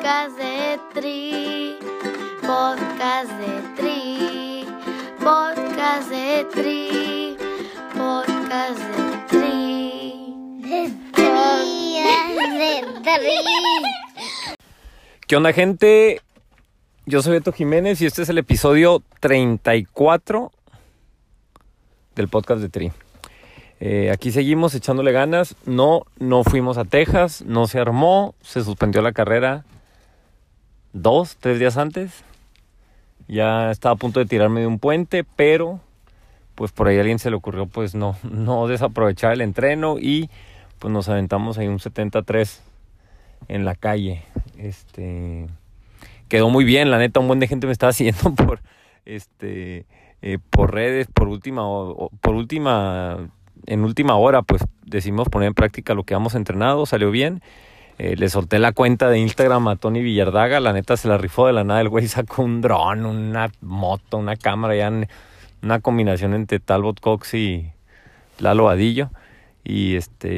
Podcast de Tri, podcast de Tri, podcast de Tri, podcast de Tri. ¿Qué onda, gente? Yo soy Beto Jiménez y este es el episodio 34 del podcast de Tri. Aquí seguimos echándole ganas. No fuimos a Texas, no se armó, se suspendió la carrera 2-3 días antes. Ya estaba a punto de tirarme de un puente, pero pues por ahí a alguien se le ocurrió pues no desaprovechar el entreno y pues nos aventamos ahí un 73 en la calle. Quedó muy bien, la neta, un buen de gente me estaba siguiendo por redes, en última hora, pues decidimos poner en práctica lo que habíamos entrenado, salió bien. Le solté la cuenta de Instagram a Tony Villardaga, la neta se la rifó de la nada, el güey sacó un dron, una moto, una cámara, ya una combinación entre Talbot Cox y Lalo Vadillo. Y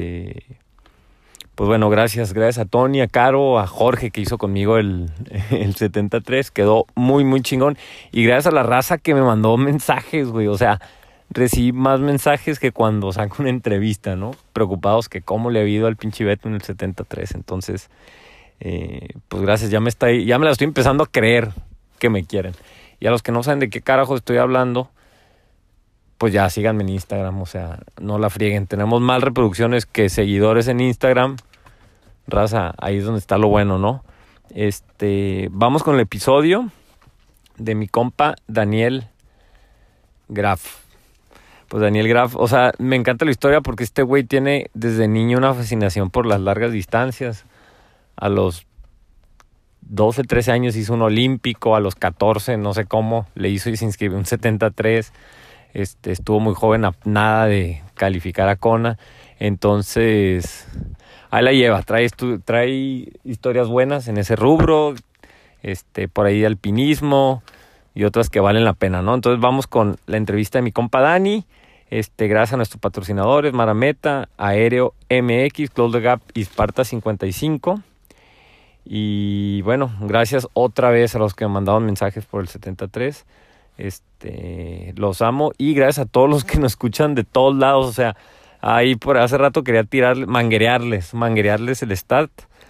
pues bueno, gracias a Tony, a Caro, a Jorge que hizo conmigo el 73, quedó muy muy chingón. Y gracias a la raza que me mandó mensajes, güey, o sea, recibí más mensajes que cuando saco una entrevista, ¿no? Preocupados que cómo le ha ido al pinche Beto en el 73. Entonces, pues gracias, ya me la estoy empezando a creer que me quieren. Y a los que no saben de qué carajo estoy hablando, pues ya síganme en Instagram, o sea, no la frieguen. Tenemos más reproducciones que seguidores en Instagram. Raza, ahí es donde está lo bueno, ¿no? Vamos con el episodio de mi compa Daniel Graf. Pues Daniel Graf, o sea, me encanta la historia porque este güey tiene desde niño una fascinación por las largas distancias. A los 12, 13 años hizo un olímpico, a los 14, no sé cómo, le hizo y se inscribió un 73. Estuvo muy joven, a nada de calificar a Kona. Entonces, ahí la lleva, trae historias buenas en ese rubro, por ahí de alpinismo y otras que valen la pena, ¿no? Entonces vamos con la entrevista de mi compa Dani. Gracias a nuestros patrocinadores, Marameta, Aéreo MX, Close the Gap y Sparta 55. Y bueno, gracias otra vez a los que me mandaron mensajes por el 73. Los amo y gracias a todos los que nos escuchan de todos lados. O sea, ahí por hace rato quería manguerearles el start.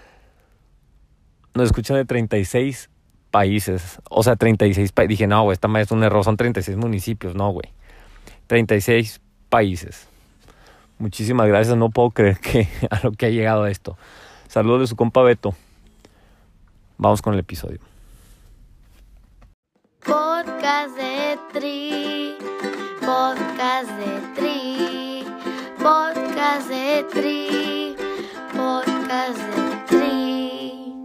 Nos escuchan de 36 países. O sea, 36 países. Dije, no, güey, esta madre es un error, son 36 municipios. No, güey, 36 países. Muchísimas gracias, no puedo creer que a lo que ha llegado esto. Saludos de su compa Beto. Vamos con el episodio. Podcast de Tri, podcast de Tri, podcast de Tri, podcast de Tri.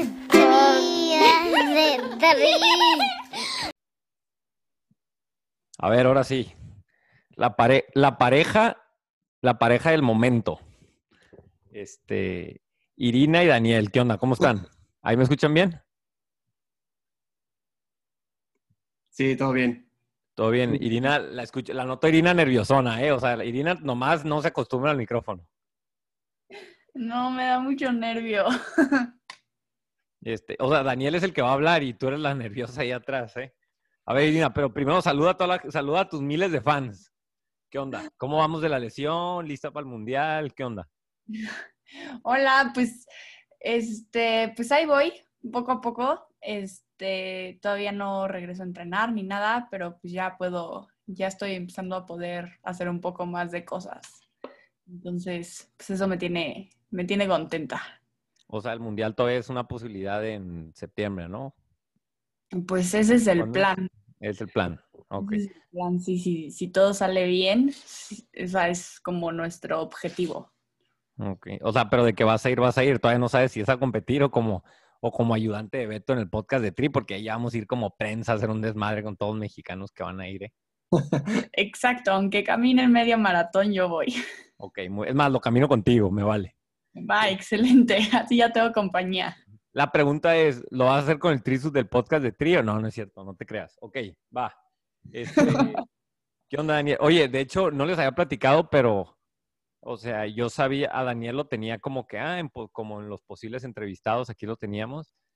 A ver, ahora sí. La pareja del momento. Irina y Daniel, ¿qué onda? ¿Cómo están? ¿Ahí me escuchan bien? Sí, todo bien. Todo bien. Irina, la noto Irina nerviosona, ¿eh? O sea, Irina nomás no se acostumbra al micrófono. No, me da mucho nervio. O sea, Daniel es el que va a hablar y tú eres la nerviosa ahí atrás, ¿eh? A ver, Irina, pero primero saluda a tus miles de fans. ¿Qué onda? ¿Cómo vamos de la lesión? ¿Lista para el mundial? ¿Qué onda? Hola, pues, pues ahí voy, poco a poco. Todavía no regreso a entrenar ni nada, pero pues ya estoy empezando a poder hacer un poco más de cosas. Entonces, pues eso me tiene contenta. O sea, el mundial todavía es una posibilidad en septiembre, ¿no? Pues ese es el ¿Cuándo? plan. Es el plan, ok. Ese es el plan, sí, si todo sale bien, esa es como nuestro objetivo. Ok, o sea, pero de que vas a ir, todavía no sabes si es a competir o como ayudante de Beto en el podcast de Tri, porque ahí vamos a ir como prensa a hacer un desmadre con todos los mexicanos que van a ir, ¿eh? Exacto, aunque camine el medio maratón, yo voy. Ok, es más, lo camino contigo, me vale. Va, excelente, así ya tengo compañía. La pregunta es, ¿lo vas a hacer con el Trisus del podcast de Tri o no? No es cierto, no te creas. Ok, va. ¿Qué onda, Daniel? Oye, de hecho, no les había platicado, pero, o sea, yo sabía, a Daniel lo tenía como que, como en los posibles entrevistados, aquí lo teníamos.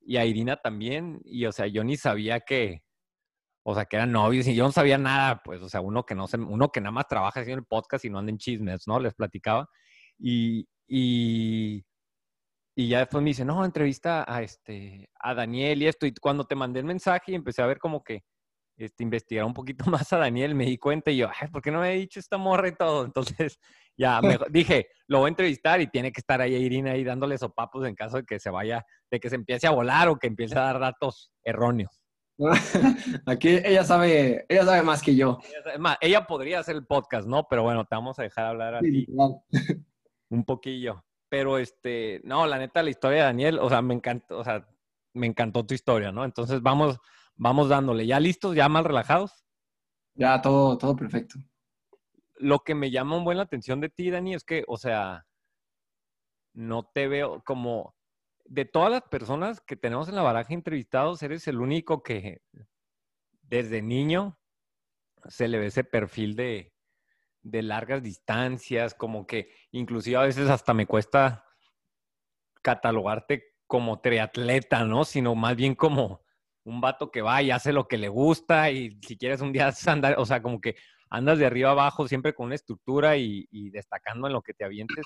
y a Irina también, y o sea, yo ni sabía que, o sea, que eran novios, y yo no sabía nada, pues, o sea, uno que nada más trabaja haciendo el podcast y no anda en chismes, ¿no? Les platicaba, y, y, y ya después me dice, no, entrevista a Daniel y esto, y cuando te mandé el mensaje y empecé a ver como que, investigar un poquito más a Daniel, me di cuenta y yo, ay, ¿por qué no me he dicho esta morra y todo? Entonces, ya, dije, lo voy a entrevistar y tiene que estar ahí Irina ahí dándole sopapos en caso de que se vaya, de que se empiece a volar o que empiece a dar datos erróneos. Aquí ella sabe más que yo. Es más, ella podría hacer el podcast, ¿no? Pero bueno, te vamos a dejar hablar a Sí, ti literal. un poquillo. Pero no, la neta, la historia de Daniel, o sea, me encantó tu historia, ¿no? Entonces vamos dándole. ¿Ya listos? ¿Ya más relajados? Ya todo perfecto. Lo que me llama un buen la atención de ti, Dani, es que, o sea, no te veo como, de todas las personas que tenemos en la baraja entrevistados, eres el único que desde niño se le ve ese perfil de largas distancias, como que inclusive a veces hasta me cuesta catalogarte como triatleta, ¿no? Sino más bien como un vato que va y hace lo que le gusta y si quieres un día andar, o sea, como que andas de arriba abajo siempre con una estructura y destacando en lo que te avientes,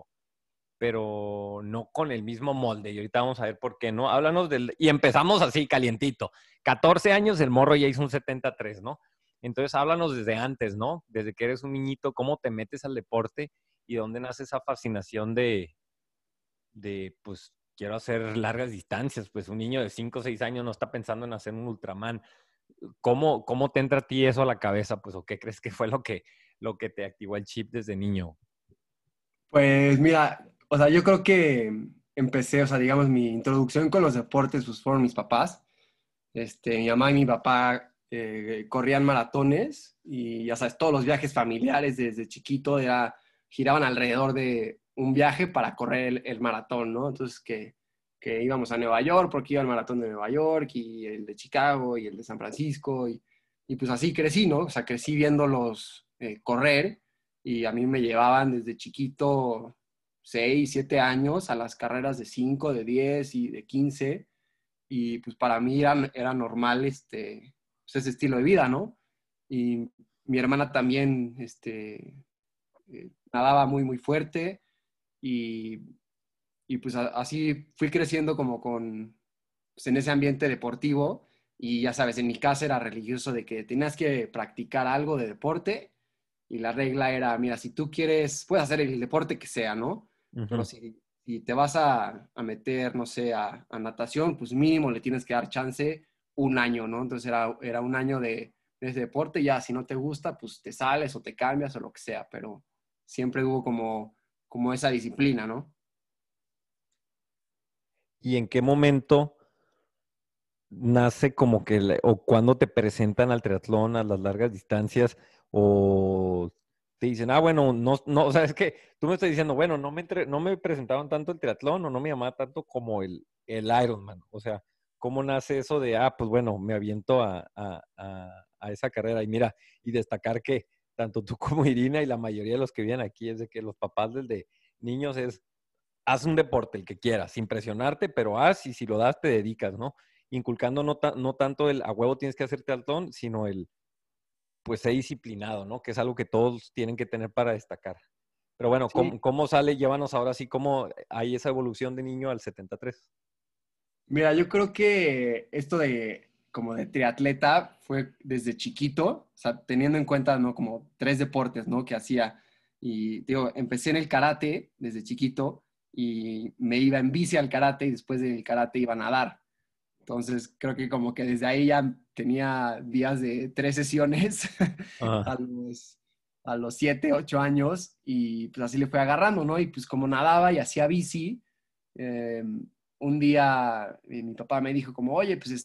pero no con el mismo molde. Y ahorita vamos a ver por qué, ¿no? Háblanos del... Y empezamos así, calientito. 14 años, el morro ya hizo un 73, ¿no? Entonces, háblanos desde antes, ¿no? Desde que eres un niñito, cómo te metes al deporte y dónde nace esa fascinación pues, quiero hacer largas distancias. Pues un niño de 5 o 6 años no está pensando en hacer un Ultraman. ¿Cómo te entra a ti eso a la cabeza? Pues, ¿o qué crees que fue lo que te activó el chip desde niño? Pues mira, o sea, yo creo que empecé, o sea, digamos, mi introducción con los deportes, pues fueron mis papás. Mi mamá y mi papá corrían maratones y ya sabes, todos los viajes familiares desde chiquito giraban alrededor de un viaje para correr el maratón, ¿no? Entonces que íbamos a Nueva York porque iba el maratón de Nueva York y el de Chicago y el de San Francisco y pues así crecí, ¿no? O sea, crecí viéndolos correr y a mí me llevaban desde chiquito 6, 7 años a las carreras de 5, de 10 y de 15 y pues para mí era normal pues ese estilo de vida, ¿no? Y mi hermana también nadaba muy, muy fuerte y, y pues así fui creciendo como pues en ese ambiente deportivo y ya sabes, en mi casa era religioso de que tenías que practicar algo de deporte y la regla era, mira, si tú quieres, puedes hacer el deporte que sea, ¿no? Pero Uh-huh. si te vas a meter, no sé, a natación, pues mínimo le tienes que dar chance un año, ¿no? Entonces era un año de ese deporte, ya si no te gusta, pues te sales o te cambias o lo que sea, pero siempre hubo como esa disciplina, ¿no? ¿Y en qué momento nace como que, o cuando te presentan al triatlón, a las largas distancias, o te dicen, bueno, no, o sea, es que tú me estás diciendo, bueno, no me presentaron tanto el triatlón o no me llamaba tanto como el Ironman, o sea, ¿cómo nace eso de, pues bueno, me aviento a esa carrera? Y mira, y destacar que tanto tú como Irina y la mayoría de los que vienen aquí es de que los papás desde niños haz un deporte, el que quieras, sin presionarte, pero haz y si lo das te dedicas, ¿no? Inculcando no tanto el a huevo tienes que hacer triatlón, sino pues ser disciplinado, ¿no? Que es algo que todos tienen que tener para destacar. Pero bueno, Sí, ¿cómo sale? Llévanos ahora sí, ¿cómo hay esa evolución de niño al 73? mira, yo creo que esto de como de triatleta fue desde chiquito, o sea, teniendo en cuenta, ¿no? Como 3 deportes, ¿no? Que hacía. Y digo, empecé en el karate desde chiquito y me iba en bici al karate y después del karate iba a nadar. Entonces, creo que como que desde ahí ya tenía días de 3 sesiones Ajá. a los 7, 8 años y pues así le fue agarrando, ¿no? Y pues como nadaba y hacía bici, eh, un día mi papá me dijo como, oye, pues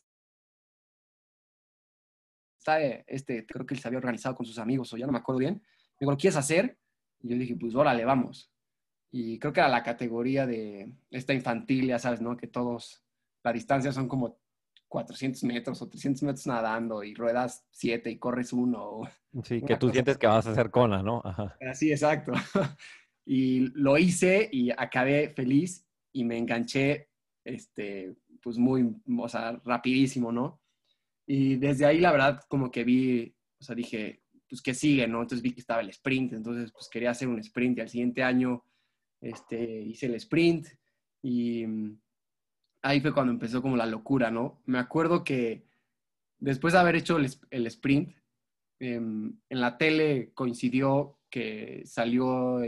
está creo que él se había organizado con sus amigos o ya no me acuerdo bien. Me dijo, ¿lo quieres hacer? Y yo dije, pues órale, vamos. Y creo que era la categoría de esta infantil, ya sabes, ¿no? Que todos, la distancia son como 400 metros o 300 metros nadando y ruedas 7 y corres uno o Sí, que una tú cosa sientes que vas a hacer Kona, ¿no? Ajá. así, exacto. Y lo hice y acabé feliz y me enganché, pues pues muy, o sea, rapidísimo, ¿no? Y desde ahí, la verdad, como que vi, o sea, dije, pues, ¿qué sigue, no? Entonces vi que estaba el sprint, entonces, pues, quería hacer un sprint. Y al siguiente año, hice el sprint y ahí fue cuando empezó como la locura, ¿no? Me acuerdo que después de haber hecho el sprint, en la tele coincidió que salió,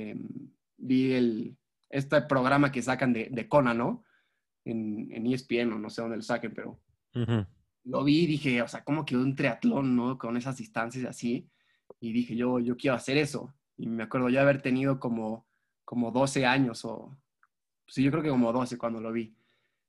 vi este programa que sacan de Conan, ¿no? En ESPN o no sé dónde lo saquen, pero Ujú. lo vi y dije, o sea, ¿cómo quedó un triatlón, no? Con esas distancias así. Y dije, yo quiero hacer eso. Y me acuerdo ya haber tenido como 12 años o, sí, yo creo que como 12 cuando lo vi.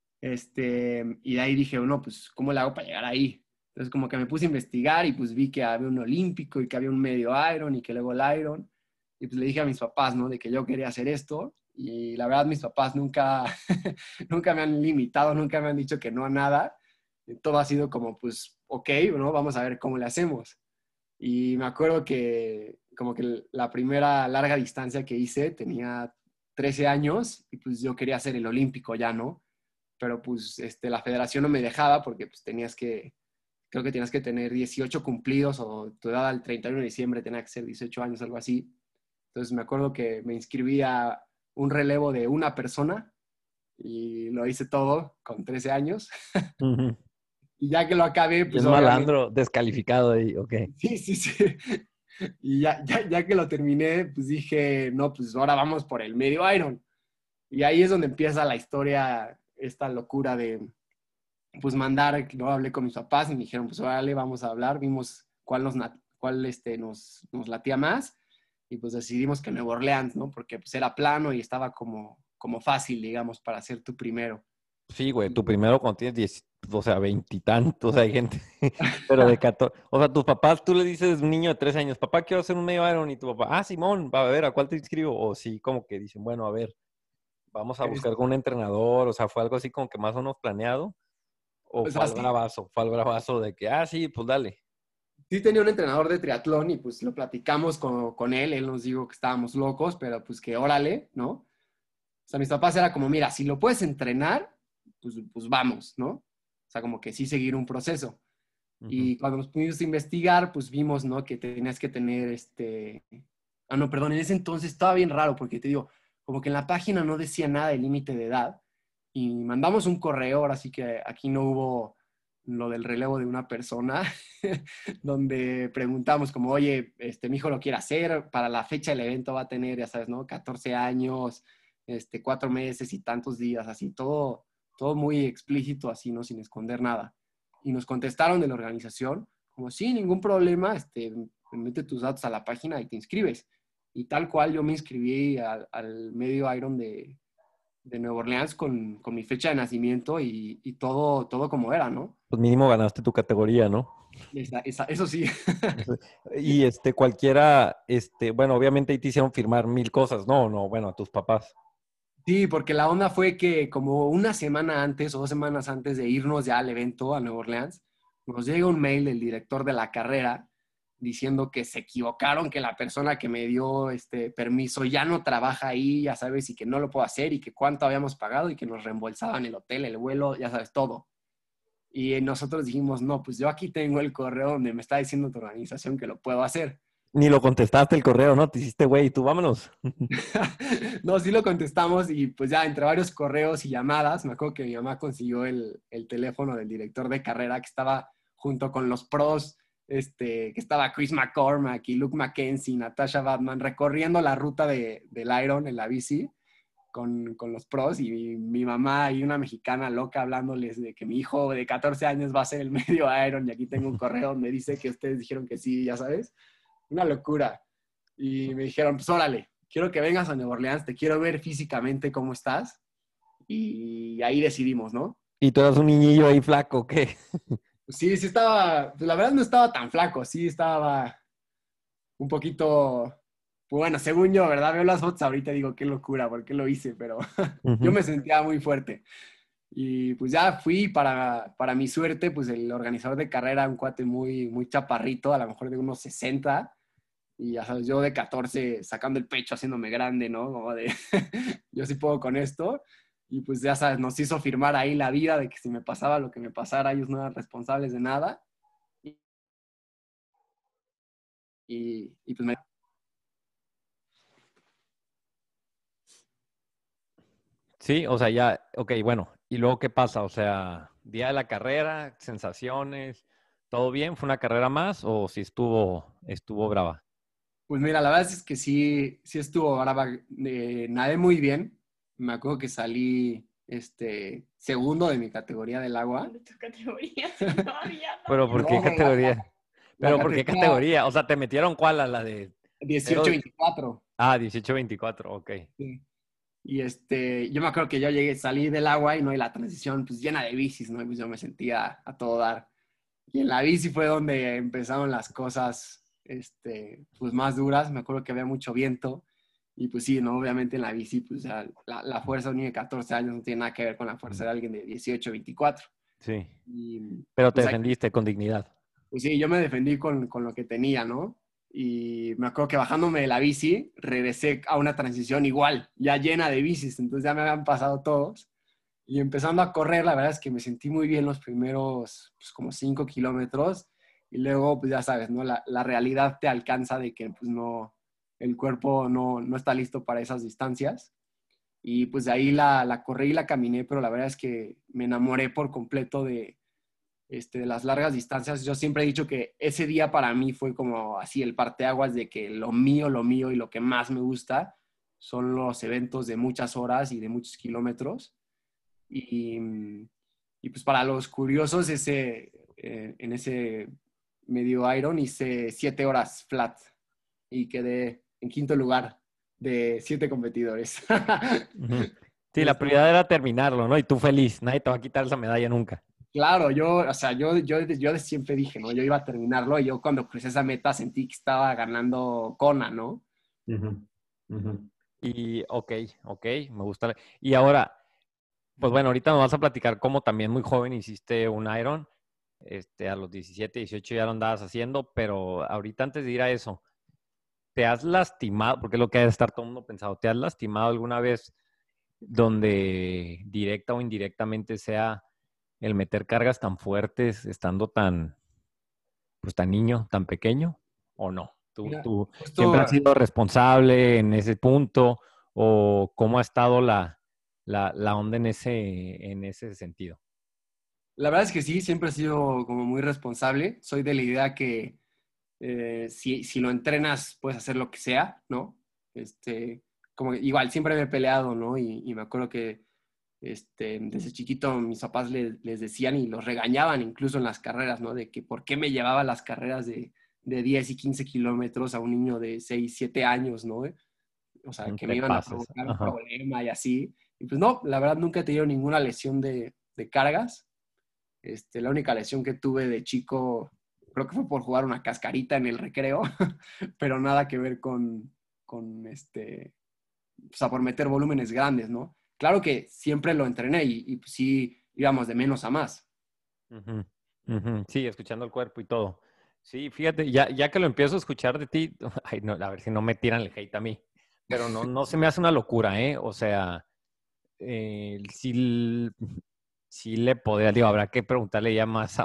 Y de ahí dije, no, pues, ¿cómo le hago para llegar ahí? Entonces, como que me puse a investigar y pues vi que había un olímpico y que había un medio Iron y que luego el Iron. Y pues le dije a mis papás, ¿no? De que yo quería hacer esto. Y la verdad, mis papás nunca, nunca me han limitado, nunca me han dicho que no a nada. Todo ha sido como, pues, ok, ¿no? Vamos a ver cómo le hacemos. Y me acuerdo que como que la primera larga distancia que hice tenía 13 años y pues yo quería hacer el olímpico ya, ¿no? Pero pues la federación no me dejaba porque pues creo que tenías que tener 18 cumplidos o tu edad al 31 de diciembre tenía que ser 18 años, algo así. Entonces me acuerdo que me inscribí a un relevo de una persona y lo hice todo con 13 años. Ujú. Y ya que lo acabé, pues Bien obviamente, malandro, descalificado ahí, ok. sí, sí, sí. Y ya que lo terminé, pues dije, no, pues ahora vamos por el medio Iron. Y ahí es donde empieza la historia, esta locura de, pues mandar, ¿no? Hablé con mis papás y me dijeron, pues órale, vamos a hablar, vimos cuál nos latía más y pues decidimos que Nueva Orleans, ¿no? Porque pues era plano y estaba como fácil, digamos, para hacer tu primero. Sí, güey, tu primero cuando tienes 10, o sea, veintitantos, hay gente, pero de 14, o sea, tus papás, tú le dices a un niño de 13 años, papá, quiero hacer un medio Iron, y tu papá, Simón, va a ver, ¿a cuál te inscribo? O sí, como que dicen, bueno, a ver, vamos a buscar con un entrenador, o sea, fue algo así como que más o menos planeado, o O sea, fue al bravazo de que, sí, pues dale. sí tenía un entrenador de triatlón y pues lo platicamos con él nos dijo que estábamos locos, pero pues que órale, ¿no? O sea, mis papás era como, mira, si lo puedes entrenar, pues vamos, ¿no? O sea, como que sí seguir un proceso. Ujú. Y cuando nos pudimos investigar, pues vimos, ¿no? Que tenías que tener no, perdón, en ese entonces estaba bien raro porque te digo, como que en la página no decía nada de límite de edad y mandamos un correo, ahora sí que aquí no hubo lo del relevo de una persona, donde preguntamos como, oye, mi hijo lo quiere hacer, para la fecha del evento va a tener, ya sabes, ¿no? 14 años, 4 meses y tantos días, así, todo muy explícito, así, ¿no? Sin esconder nada. Y nos contestaron de la organización, como, sí, ningún problema, mete tus datos a la página y te inscribes. Y tal cual yo me inscribí al medio Iron de Nueva Orleans con mi fecha de nacimiento y todo como era, ¿no? Pues mínimo ganaste tu categoría, ¿no? Eso sí. Y cualquiera, bueno, obviamente ahí te hicieron firmar mil cosas, no, no, bueno, a tus papás. Sí, porque la onda fue que como una semana antes o 2 semanas antes de irnos ya al evento a Nueva Orleans, nos llega un mail del director de la carrera diciendo que se equivocaron, que la persona que me dio este permiso ya no trabaja ahí, ya sabes, y que no lo puedo hacer y que cuánto habíamos pagado y que nos reembolsaban el hotel, el vuelo, ya sabes, todo. Y nosotros dijimos, no, pues yo aquí tengo el correo donde me está diciendo tu organización que lo puedo hacer. Ni lo contestaste el correo, ¿no? Te hiciste, güey, tú vámonos. No, sí lo contestamos y pues ya entre varios correos y llamadas, me acuerdo que mi mamá consiguió el teléfono del director de carrera que estaba junto con los pros, que estaba Chris McCormack y Luke Mackenzie, Natasha Batman, recorriendo la ruta del Iron en la bici con los pros y mi mamá y una mexicana loca hablándoles de que mi hijo de 14 años va a ser el medio Iron y aquí tengo un correo donde dice que ustedes dijeron que sí, ya sabes, una locura. Y me dijeron, pues órale, quiero que vengas a Nueva Orleans, te quiero ver físicamente cómo estás. Y ahí decidimos, ¿no? Y tú eras un niñillo ahí flaco, ¿qué? Pues sí, sí estaba, pues la verdad no estaba tan flaco, sí estaba un poquito, pues bueno, según yo, ¿verdad? Veo las fotos ahorita y digo, qué locura, ¿por qué lo hice? Pero yo Ujú. me sentía muy fuerte. Y pues ya fui, para mi suerte, pues el organizador de carrera, un cuate muy, muy chaparrito, a lo mejor de unos 60, y ya sabes, yo de 14 sacando el pecho, haciéndome grande, ¿no? Como de, yo sí puedo con esto. Y pues ya sabes, nos hizo firmar ahí la vida de que si me pasaba lo que me pasara, ellos no eran responsables de nada. Y pues Sí, o sea, ya, ok, bueno, ¿y luego qué pasa? O sea, día de la carrera, sensaciones, ¿todo bien? ¿Fue una carrera más o si estuvo brava? pues mira, la verdad es que sí estuvo brava. Nadé muy bien. Me acuerdo que salí segundo de mi categoría del agua. De tu categoría, si no, ya no ¿Pero por había. qué No, categoría? la ¿Pero por qué categoría categoría? O sea, ¿te metieron cuál? ¿A la de cero? 18-24. Ah, 18-24, ok. Sí. Y yo me acuerdo que yo llegué, salí del agua y no, y la transición pues llena de bicis, ¿no? Y pues yo me sentía a todo dar. Y en la bici fue donde empezaron las cosas, pues más duras. Me acuerdo que había mucho viento. Y pues sí, ¿no? Obviamente en la bici, pues ya la fuerza de un niño de 14 años no tiene nada que ver con la fuerza de alguien de 18-24. Sí, Y pero te pues ahí, defendiste con dignidad. pues sí, yo me defendí con lo que tenía, ¿no? Y me acuerdo que bajándome de la bici, regresé a una transición igual, ya llena de bicis. Entonces ya me habían pasado todos. Y empezando a correr, la verdad es que me sentí muy bien los primeros, pues, como 5 kilómetros. Y luego, pues ya sabes, ¿no? La realidad te alcanza de que, pues no, el cuerpo no está listo para esas distancias. Y pues de ahí la corrí y la caminé, pero la verdad es que me enamoré por completo de las largas distancias. Yo siempre he dicho que ese día para mí fue como así el parteaguas de que lo mío y lo que más me gusta son los eventos de muchas horas y de muchos kilómetros. Y, y pues para los curiosos, en ese medio Iron hice 7 horas flat y quedé en quinto lugar de 7 competidores. Ujú. Sí, la Estuvo- prioridad era terminarlo, ¿no? Y tú feliz, nadie te va a quitar esa medalla nunca. claro, o sea, yo de siempre dije, ¿no? Yo iba a terminarlo y yo cuando crucé esa meta sentí que estaba ganando Kona, ¿no? Ujú, ujú. Y ok, me gusta. Y ahora, pues bueno, ahorita nos vas a platicar cómo también muy joven hiciste un Iron. A los 17, 18 ya lo andabas haciendo, pero ahorita antes de ir a eso, ¿te has lastimado? Porque es lo que debe estar todo el mundo pensado. ¿Te has lastimado alguna vez donde directa o indirectamente sea el meter cargas tan fuertes, estando pues tan niño, tan pequeño, o no? Mira, ¿Tú siempre has justo sido responsable en ese punto? ¿O cómo ha estado la onda en ese sentido? la verdad es que sí, siempre he sido como muy responsable. Soy de la idea que si lo entrenas, puedes hacer lo que sea, ¿no? Como que igual, siempre me he peleado, ¿no? Y me acuerdo que desde chiquito mis papás les decían y los regañaban incluso en las carreras, ¿no? De que por qué me llevaba las carreras de 10 y 15 kilómetros a un niño de 6 7 años, ¿no? O sea, No que te me iban a pases. provocar un Ajá. problema y así. Y pues no, la verdad nunca he tenido ninguna lesión de cargas. La única lesión que tuve de chico, creo que fue por jugar una cascarita en el recreo, pero nada que ver con o sea, por meter volúmenes grandes, ¿no? Claro que siempre lo entrené y pues sí íbamos de menos a más. Ujú, ujú. Sí, escuchando el cuerpo y todo. Sí, fíjate, ya que lo empiezo a escuchar de ti, ay, no, a ver si no me tiran el hate a mí, pero no se me hace una locura, ¿eh? O sea, sí, sí le podría, digo, habrá que preguntarle ya más a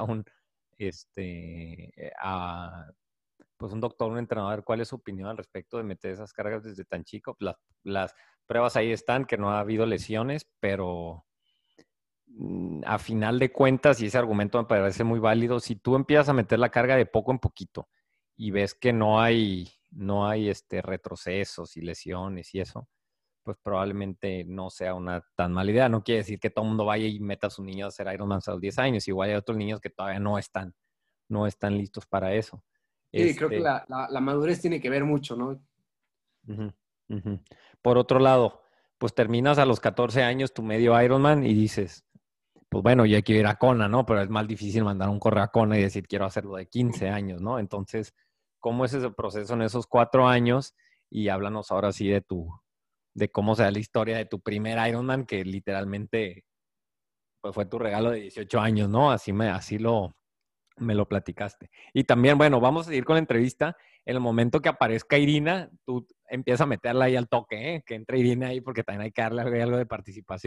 a, pues un doctor, un entrenador, cuál es su opinión al respecto de meter esas cargas desde tan chico. Las pruebas ahí están, que no ha habido lesiones, pero a final de cuentas, y ese argumento me parece muy válido, si tú empiezas a meter la carga de poco en poquito y ves que no hay retrocesos y lesiones y eso, pues probablemente no sea una tan mala idea. No quiere decir que todo el mundo vaya y meta a su niño a hacer Ironman a los 10 años. Igual hay otros niños que todavía no están listos para eso. Sí, creo que Este, la madurez tiene que ver mucho, ¿no? ujú, ujú. Por otro lado, pues terminas a los 14 años tu medio Ironman y dices, pues bueno, ya quiero ir a Kona, ¿no? Pero es más difícil mandar un correo a Kona y decir, quiero hacerlo de 15 años, ¿no? Entonces, ¿cómo es ese proceso en esos 4 años? Y háblanos ahora sí de cómo sea la historia de tu primer Ironman, que literalmente pues, fue tu regalo de 18 años, ¿no? Me lo platicaste. Y también, bueno, vamos a seguir con la entrevista. En el momento que aparezca Irina, tú empiezas a meterla ahí al toque, ¿eh? Que entre Irina ahí porque también hay que darle algo de participación.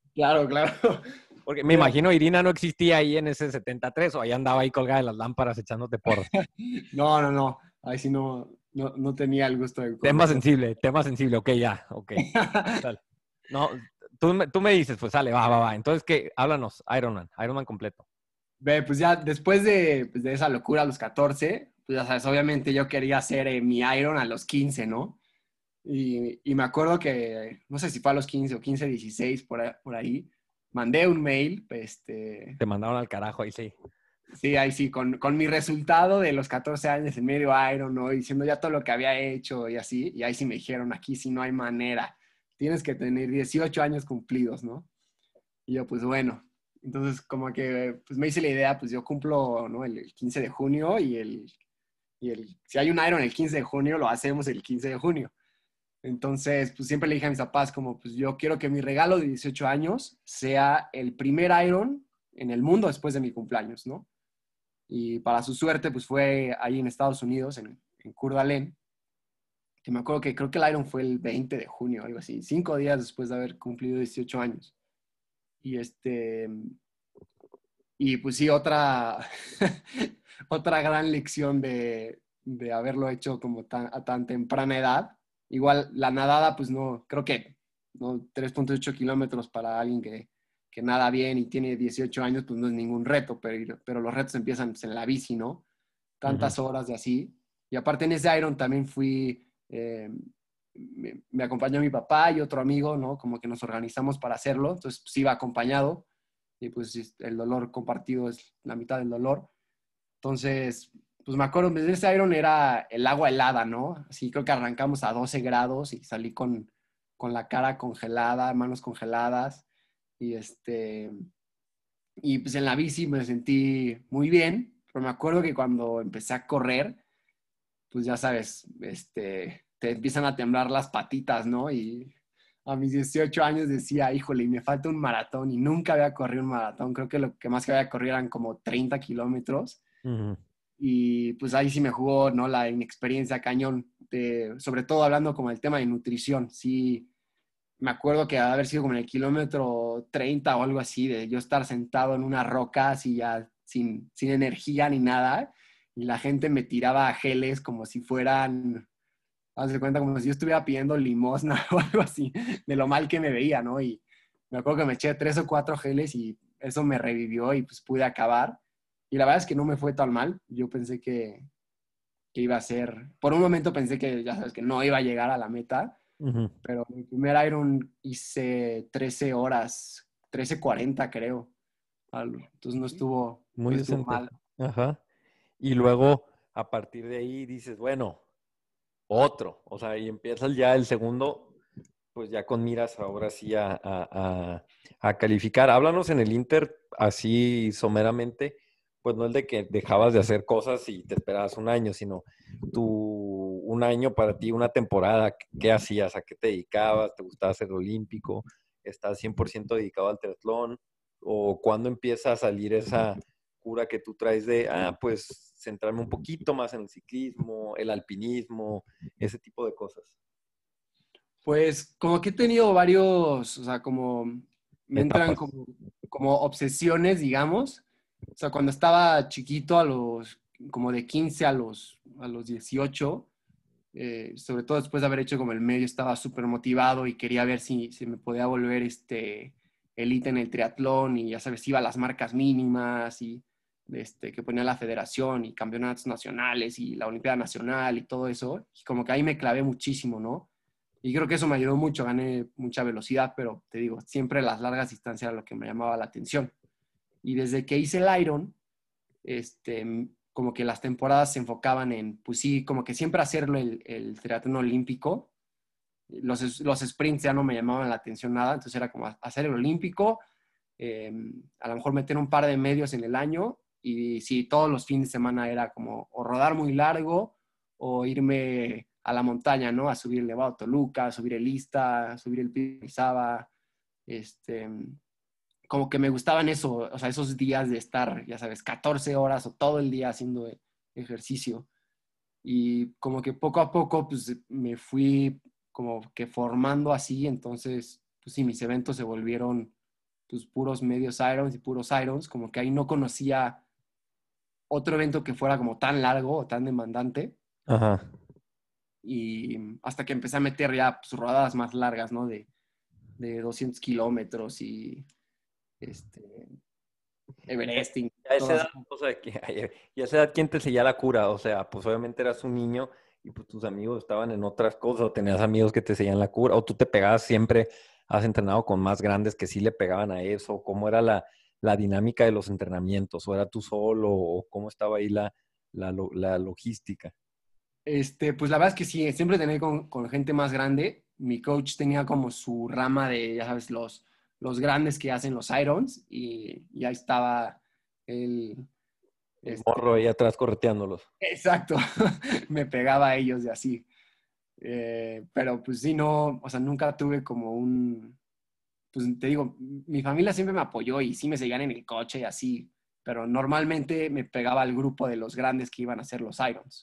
Claro, claro. Porque me Pero, imagino Irina no existía ahí en ese 73 o ahí andaba ahí colgada de las lámparas echándote porras. no. Ahí sí no tenía el gusto de conocer. Tema sensible, ok, ya, ok. Dale. No, tú me dices, pues sale, va. Entonces, ¿qué? Háblanos, Iron Man completo. Ve, pues ya después de esa locura a los 14, pues ya sabes, obviamente yo quería hacer mi Iron a los 15, ¿no? Y me acuerdo que, no sé si fue a los 15 o 15, 16, por ahí, mandé un mail, Te mandaron al carajo ahí, sí. sí, ahí sí, con mi resultado de los 14 años en medio Iron, ¿no? Diciendo ya todo lo que había hecho y así, y ahí sí me dijeron, aquí sí no hay manera, tienes que tener 18 años cumplidos, ¿no? Y yo, pues bueno, entonces como que pues me hice la idea, pues yo cumplo, ¿no? El 15 de junio si hay un Iron el 15 de junio, lo hacemos el 15 de junio. Entonces, pues siempre le dije a mis papás como, pues yo quiero que mi regalo de 18 años sea el primer Iron en el mundo después de mi cumpleaños, ¿no? Y para su suerte, pues fue ahí en Estados Unidos, en Coeur d'Alene, que me acuerdo que creo que el Iron fue el 20 de junio, algo así, 5 días después de haber cumplido 18 años. Y y pues sí, otra gran lección de haberlo hecho como a tan temprana edad. Igual la nadada, pues no, creo que no 3.8 kilómetros para alguien que nada bien y tiene 18 años, pues no es ningún reto, pero los retos empiezan pues, en la bici, ¿no? Ujú. Tantas horas de así. Y aparte en ese Iron también me acompañó mi papá y otro amigo, ¿no? Como que nos organizamos para hacerlo, entonces pues iba acompañado y pues el dolor compartido es la mitad del dolor. Entonces, pues me acuerdo, desde ese Iron era el agua helada, ¿no? Así creo que arrancamos a 12 grados y salí con la cara congelada, manos congeladas y y pues en la bici me sentí muy bien, pero me acuerdo que cuando empecé a correr, pues ya sabes, te empiezan a temblar las patitas, ¿no? Y a mis 18 años decía, híjole, y me falta un maratón y nunca había corrido un maratón. Creo que lo que más que había corrido eran como 30 kilómetros. Ujú. Y pues ahí sí me jugó, ¿no? La inexperiencia cañón, sobre todo hablando como el tema de nutrición. Sí, me acuerdo que haber sido como en el kilómetro 30 o algo así, de yo estar sentado en una roca así ya sin energía ni nada, y la gente me tiraba geles como si fueran, haz de cuenta, como si yo estuviera pidiendo limosna o algo así, de lo mal que me veía, ¿no? Y me acuerdo que me eché 3 o 4 geles y eso me revivió y pues pude acabar. Y la verdad es que no me fue tan mal. Yo pensé que iba a ser, por un momento pensé que, ya sabes, que no iba a llegar a la meta, Ujú. pero mi primer Iron hice 13 horas, 13:40 creo. Entonces no Muy estuvo decente. mal. Ajá. Y luego, a partir de ahí dices, bueno, otro. O sea, y empiezas ya el segundo, pues ya con miras ahora sí a calificar. Háblanos en el Inter así someramente, pues no el de que dejabas de hacer cosas y te esperabas un año, sino un año para ti, una temporada, ¿qué hacías? ¿A qué te dedicabas? ¿Te gustaba ser olímpico? ¿Estás 100% dedicado al triatlón? ¿O cuándo empieza a salir esa cura que tú traes de, pues centrarme un poquito más en el ciclismo, el alpinismo, ese tipo de cosas? Pues como que he tenido varios, o sea, como me entran Etapas. como obsesiones, digamos. O sea, cuando estaba chiquito, como de 15 a los 18, sobre todo después de haber hecho como el medio, estaba súper motivado y quería ver si me podía volver elite en el triatlón y ya sabes, iba a las marcas mínimas y que ponía la federación y campeonatos nacionales y la Olimpiada Nacional y todo eso. Y como que ahí me clavé muchísimo, ¿no? Y creo que eso me ayudó mucho, gané mucha velocidad, pero te digo, siempre las largas distancias era lo que me llamaba la atención. Y desde que hice el Iron, como que las temporadas se enfocaban en, pues sí, como que siempre hacerlo el triatlón olímpico. Los sprints ya no me llamaban la atención nada, entonces era como hacer el olímpico, a lo mejor meter un par de medios en el año y sí, todos los fines de semana era como o rodar muy largo o irme a la montaña, ¿no? A subir el Nevado Toluca, a subir el Ista, a subir el Pisaba, este, como que me gustaban eso, o sea, esos días de estar, ya sabes, 14 horas o todo el día haciendo ejercicio. Y como que poco a poco, pues me fui como que formando así, entonces, pues sí, mis eventos se volvieron pues puros medios Irons y puros Irons, como que ahí no conocía otro evento que fuera como tan largo o tan demandante. Ajá. Y hasta que empecé a meter ya pues, rodadas más largas, ¿no? De 200 kilómetros y Everesting, Y a esa todas. edad, o sea, y a esa edad, ¿quién te seguía la cura? O sea, pues obviamente eras un niño y pues tus amigos estaban en otras cosas, o tenías amigos que te seguían la cura, o tú te pegabas siempre, has entrenado con más grandes que sí le pegaban a eso, ¿cómo era la dinámica de los entrenamientos? ¿O era tú solo? ¿O cómo estaba ahí la logística? Pues la verdad es que sí, siempre tenía con gente más grande. Mi coach tenía como su rama de, ya sabes, los grandes que hacen los Irons y ahí estaba el, El morro ahí atrás correteándolos. exacto, me pegaba a ellos y así. Pero pues sí, no, o sea, nunca tuve como pues te digo, mi familia siempre me apoyó y sí me seguían en el coche y así, pero normalmente me pegaba al grupo de los grandes que iban a hacer los Irons.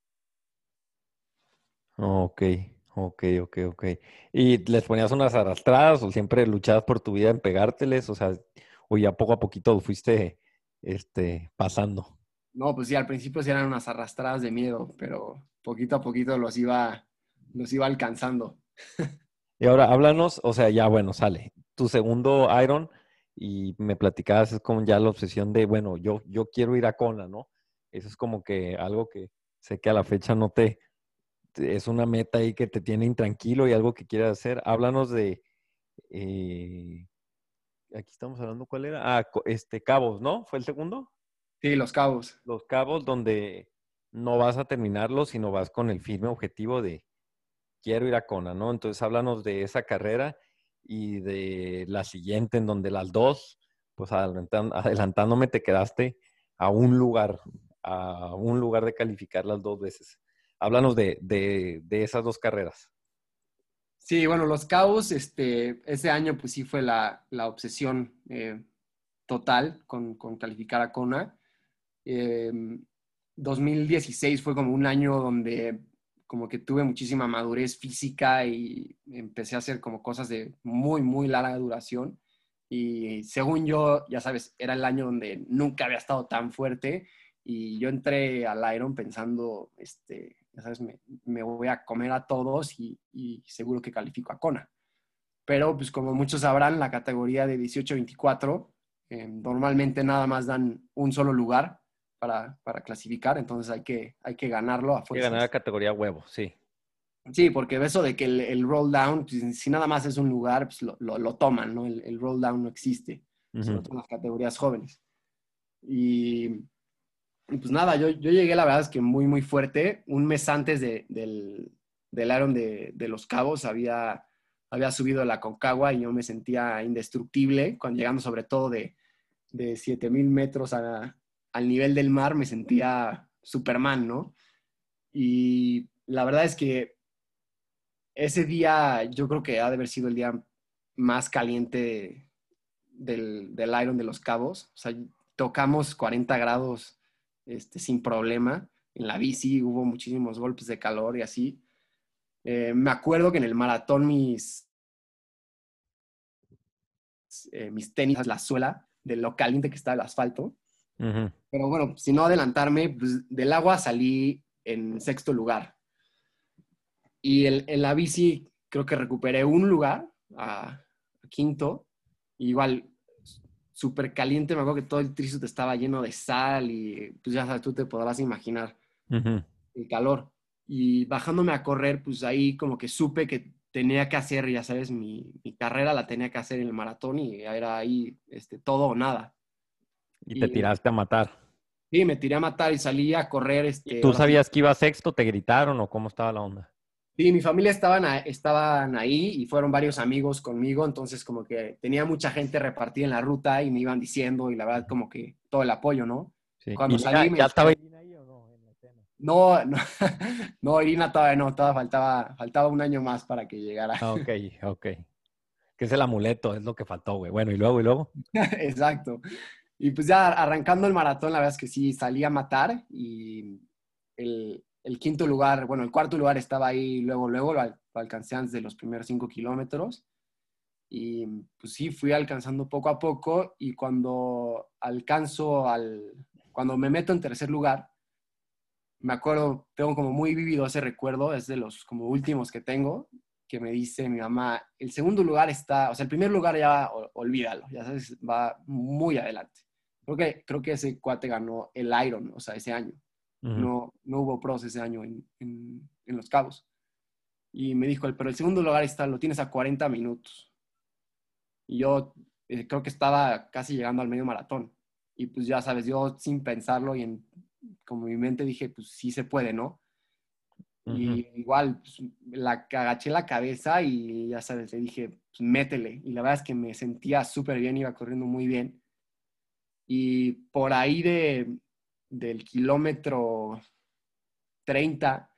Ok, ok. ¿Y les ponías unas arrastradas o siempre luchabas por tu vida en pegárteles? O sea, o ya poco a poquito fuiste, pasando. No, pues sí, al principio sí eran unas arrastradas de miedo, pero poquito a poquito los iba alcanzando. Y ahora háblanos, o sea, ya bueno, sale tu segundo Iron y me platicabas, es como ya la obsesión de, bueno, yo quiero ir a Kona, ¿no? Eso es como que algo que sé que a la fecha no es una meta ahí que te tiene intranquilo y algo que quieras hacer. Háblanos de, eh, aquí estamos hablando, ¿cuál era? Ah, Cabos, ¿no? ¿Fue el segundo? Sí, Los Cabos. Los Cabos donde no vas a terminarlo, sino vas con el firme objetivo de quiero ir a Kona, ¿no? Entonces háblanos de esa carrera y de la siguiente, en donde las dos, pues adelantándome, te quedaste a a un lugar de calificar las dos veces. Háblanos de esas dos carreras. Sí, bueno, Los Cabos, ese año pues sí fue la obsesión total con calificar a Kona. Eh, 2016 fue como un año donde como que tuve muchísima madurez física y empecé a hacer como cosas de muy, muy larga duración. Y según yo, ya sabes, era el año donde nunca había estado tan fuerte y yo entré al Iron pensando, ya sabes, me voy a comer a todos y seguro que califico a Kona. Pero pues como muchos sabrán, la categoría de 18-24 normalmente nada más dan un solo lugar para clasificar, entonces hay que ganarlo a Que ganar la fuerzas. categoría huevo, sí. Sí, porque eso de que el roll down, pues, si nada más es un lugar, pues lo toman, ¿no? El roll down no existe, Ujú. sobre todo en las categorías jóvenes. Y pues nada, yo llegué, la verdad es que muy, muy fuerte. Un mes antes del Iron de Los Cabos había subido la Concagua y yo me sentía indestructible. Cuando llegando sobre todo de 7,000 metros al nivel del mar, me sentía Superman, ¿no? Y la verdad es que ese día yo creo que ha de haber sido el día más caliente del Iron de Los Cabos. O sea, tocamos 40 grados sin problema. En la bici hubo muchísimos golpes de calor y así. Me acuerdo que en el maratón mis tenis, la suela, de lo caliente que estaba el asfalto. Ujú. Pero bueno, si no adelantarme, pues, del agua salí en sexto lugar. Y en la bici creo que recuperé un lugar a quinto. Igual, súper caliente, me acuerdo que todo el tríceps estaba lleno de sal y pues ya sabes, tú te podrás imaginar Ujú. el calor. Y bajándome a correr, pues ahí como que supe que tenía que hacer, ya sabes, mi carrera la tenía que hacer en el maratón y era ahí todo o nada. Y te Y tiraste a matar. sí, me tiré a matar y salí a correr, ¿Y tú ahora sí. sabías que iba sexto? ¿Te gritaron o cómo estaba la onda? Sí, mi familia estaban ahí y fueron varios amigos conmigo, entonces como que tenía mucha gente repartida en la ruta y me iban diciendo y la verdad como que todo el apoyo, ¿no? Sí. Cuando ¿Y salí me ya estaba dijeron, Irina ahí o no en la escena? no, no, no, Irina todavía no, todavía faltaba un año más para que llegara. Ah, ok, ok. Que es el amuleto, es lo que faltó, güey. Bueno, y luego. Exacto. Y pues ya arrancando el maratón, la verdad es que sí, salí a matar y el quinto lugar, bueno, el cuarto lugar estaba ahí luego lo alcancé antes de los primeros 5 kilómetros. Y pues sí, fui alcanzando poco a poco y cuando me meto en tercer lugar, me acuerdo, tengo como muy vivido ese recuerdo, es de los como últimos que tengo, que me dice mi mamá, el segundo lugar está, o sea, el primer lugar ya olvídalo, ya sabes, va muy adelante. Creo que ese cuate ganó el Iron, o sea, ese año. Ujú. No hubo pros ese año en Los Cabos. Y me dijo, pero el segundo lugar está, lo tienes a 40 minutos. Y yo creo que estaba casi llegando al medio maratón. Y pues ya sabes, yo sin pensarlo y como mi mente dije, pues sí se puede, ¿no? Ujú. Y igual, pues, agaché la cabeza y ya sabes, le dije, pues métele. Y la verdad es que me sentía súper bien, iba corriendo muy bien. Y por ahí del kilómetro 30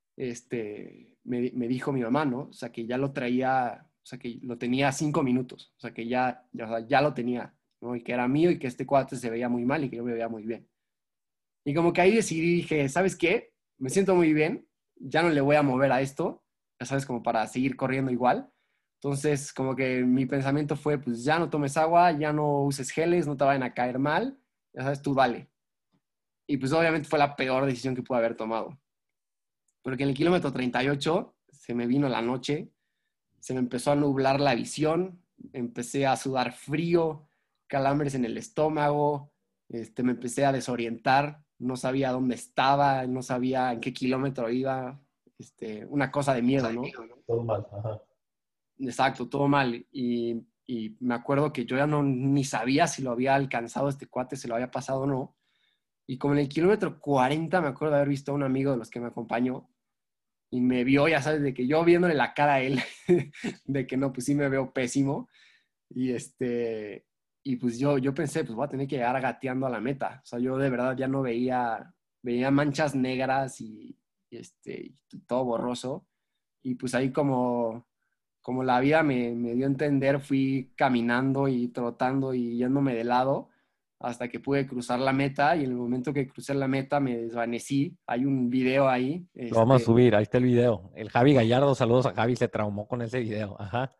me dijo mi mamá, ¿no? O sea, que ya lo traía, o sea, que lo tenía a 5 minutos, o sea, que o sea, ya lo tenía, ¿no? Y que era mío y que este cuate se veía muy mal y que yo me veía muy bien. Y como que ahí decidí, dije, ¿sabes qué? Me siento muy bien, ya no le voy a mover a esto, ya sabes, como para seguir corriendo igual. Entonces, como que mi pensamiento fue, pues ya no tomes agua, ya no uses geles, no te vayan a caer mal, ya sabes, tú dale. Y pues obviamente fue la peor decisión que pude haber tomado. Porque en el kilómetro 38 se me vino la noche, se me empezó a nublar la visión, empecé a sudar frío, calambres en el estómago, me empecé a desorientar, no sabía dónde estaba, no sabía en qué kilómetro iba, una cosa de miedo, ¿no? Todo mal. Ajá. Exacto, todo mal. Y me acuerdo que yo ya no ni sabía si lo había alcanzado este cuate, si lo había pasado o no. Y como en el kilómetro 40 me acuerdo de haber visto a un amigo de los que me acompañó y me vio, ya sabes, de que yo viéndole la cara a él, de que no, pues sí me veo pésimo. Y y pues yo pensé, pues voy a tener que llegar gateando a la meta. O sea, yo de verdad ya no veía manchas negras y todo borroso. Y pues ahí como la vida me dio a entender, fui caminando y trotando y yéndome de lado hasta que pude cruzar la meta y en el momento que crucé la meta me desvanecí. Hay un video ahí, Lo vamos a subir, ahí está el video. El Javi Gallardo, saludos a Javi, se traumó con ese video. Ajá.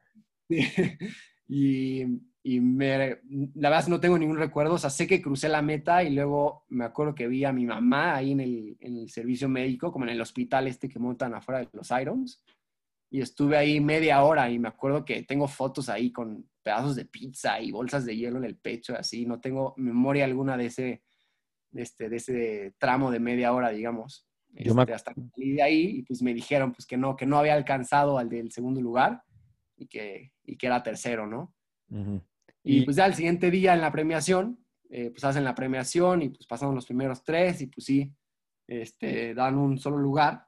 y, la verdad es que no tengo ningún recuerdo, o sea, sé que crucé la meta y luego me acuerdo que vi a mi mamá ahí en el servicio médico, como en el hospital que montan afuera de los Irons, y estuve ahí media hora y me acuerdo que tengo fotos ahí con pedazos de pizza y bolsas de hielo en el pecho, así, no tengo memoria alguna de ese tramo de media hora, digamos, Yo me, hasta que salí de ahí y pues me dijeron pues que no había alcanzado al del segundo lugar y que era tercero, ¿no? Ujú. Y Y pues ya el siguiente día en la premiación, pues hacen la premiación y pues pasaron los primeros tres y pues sí, dan un solo lugar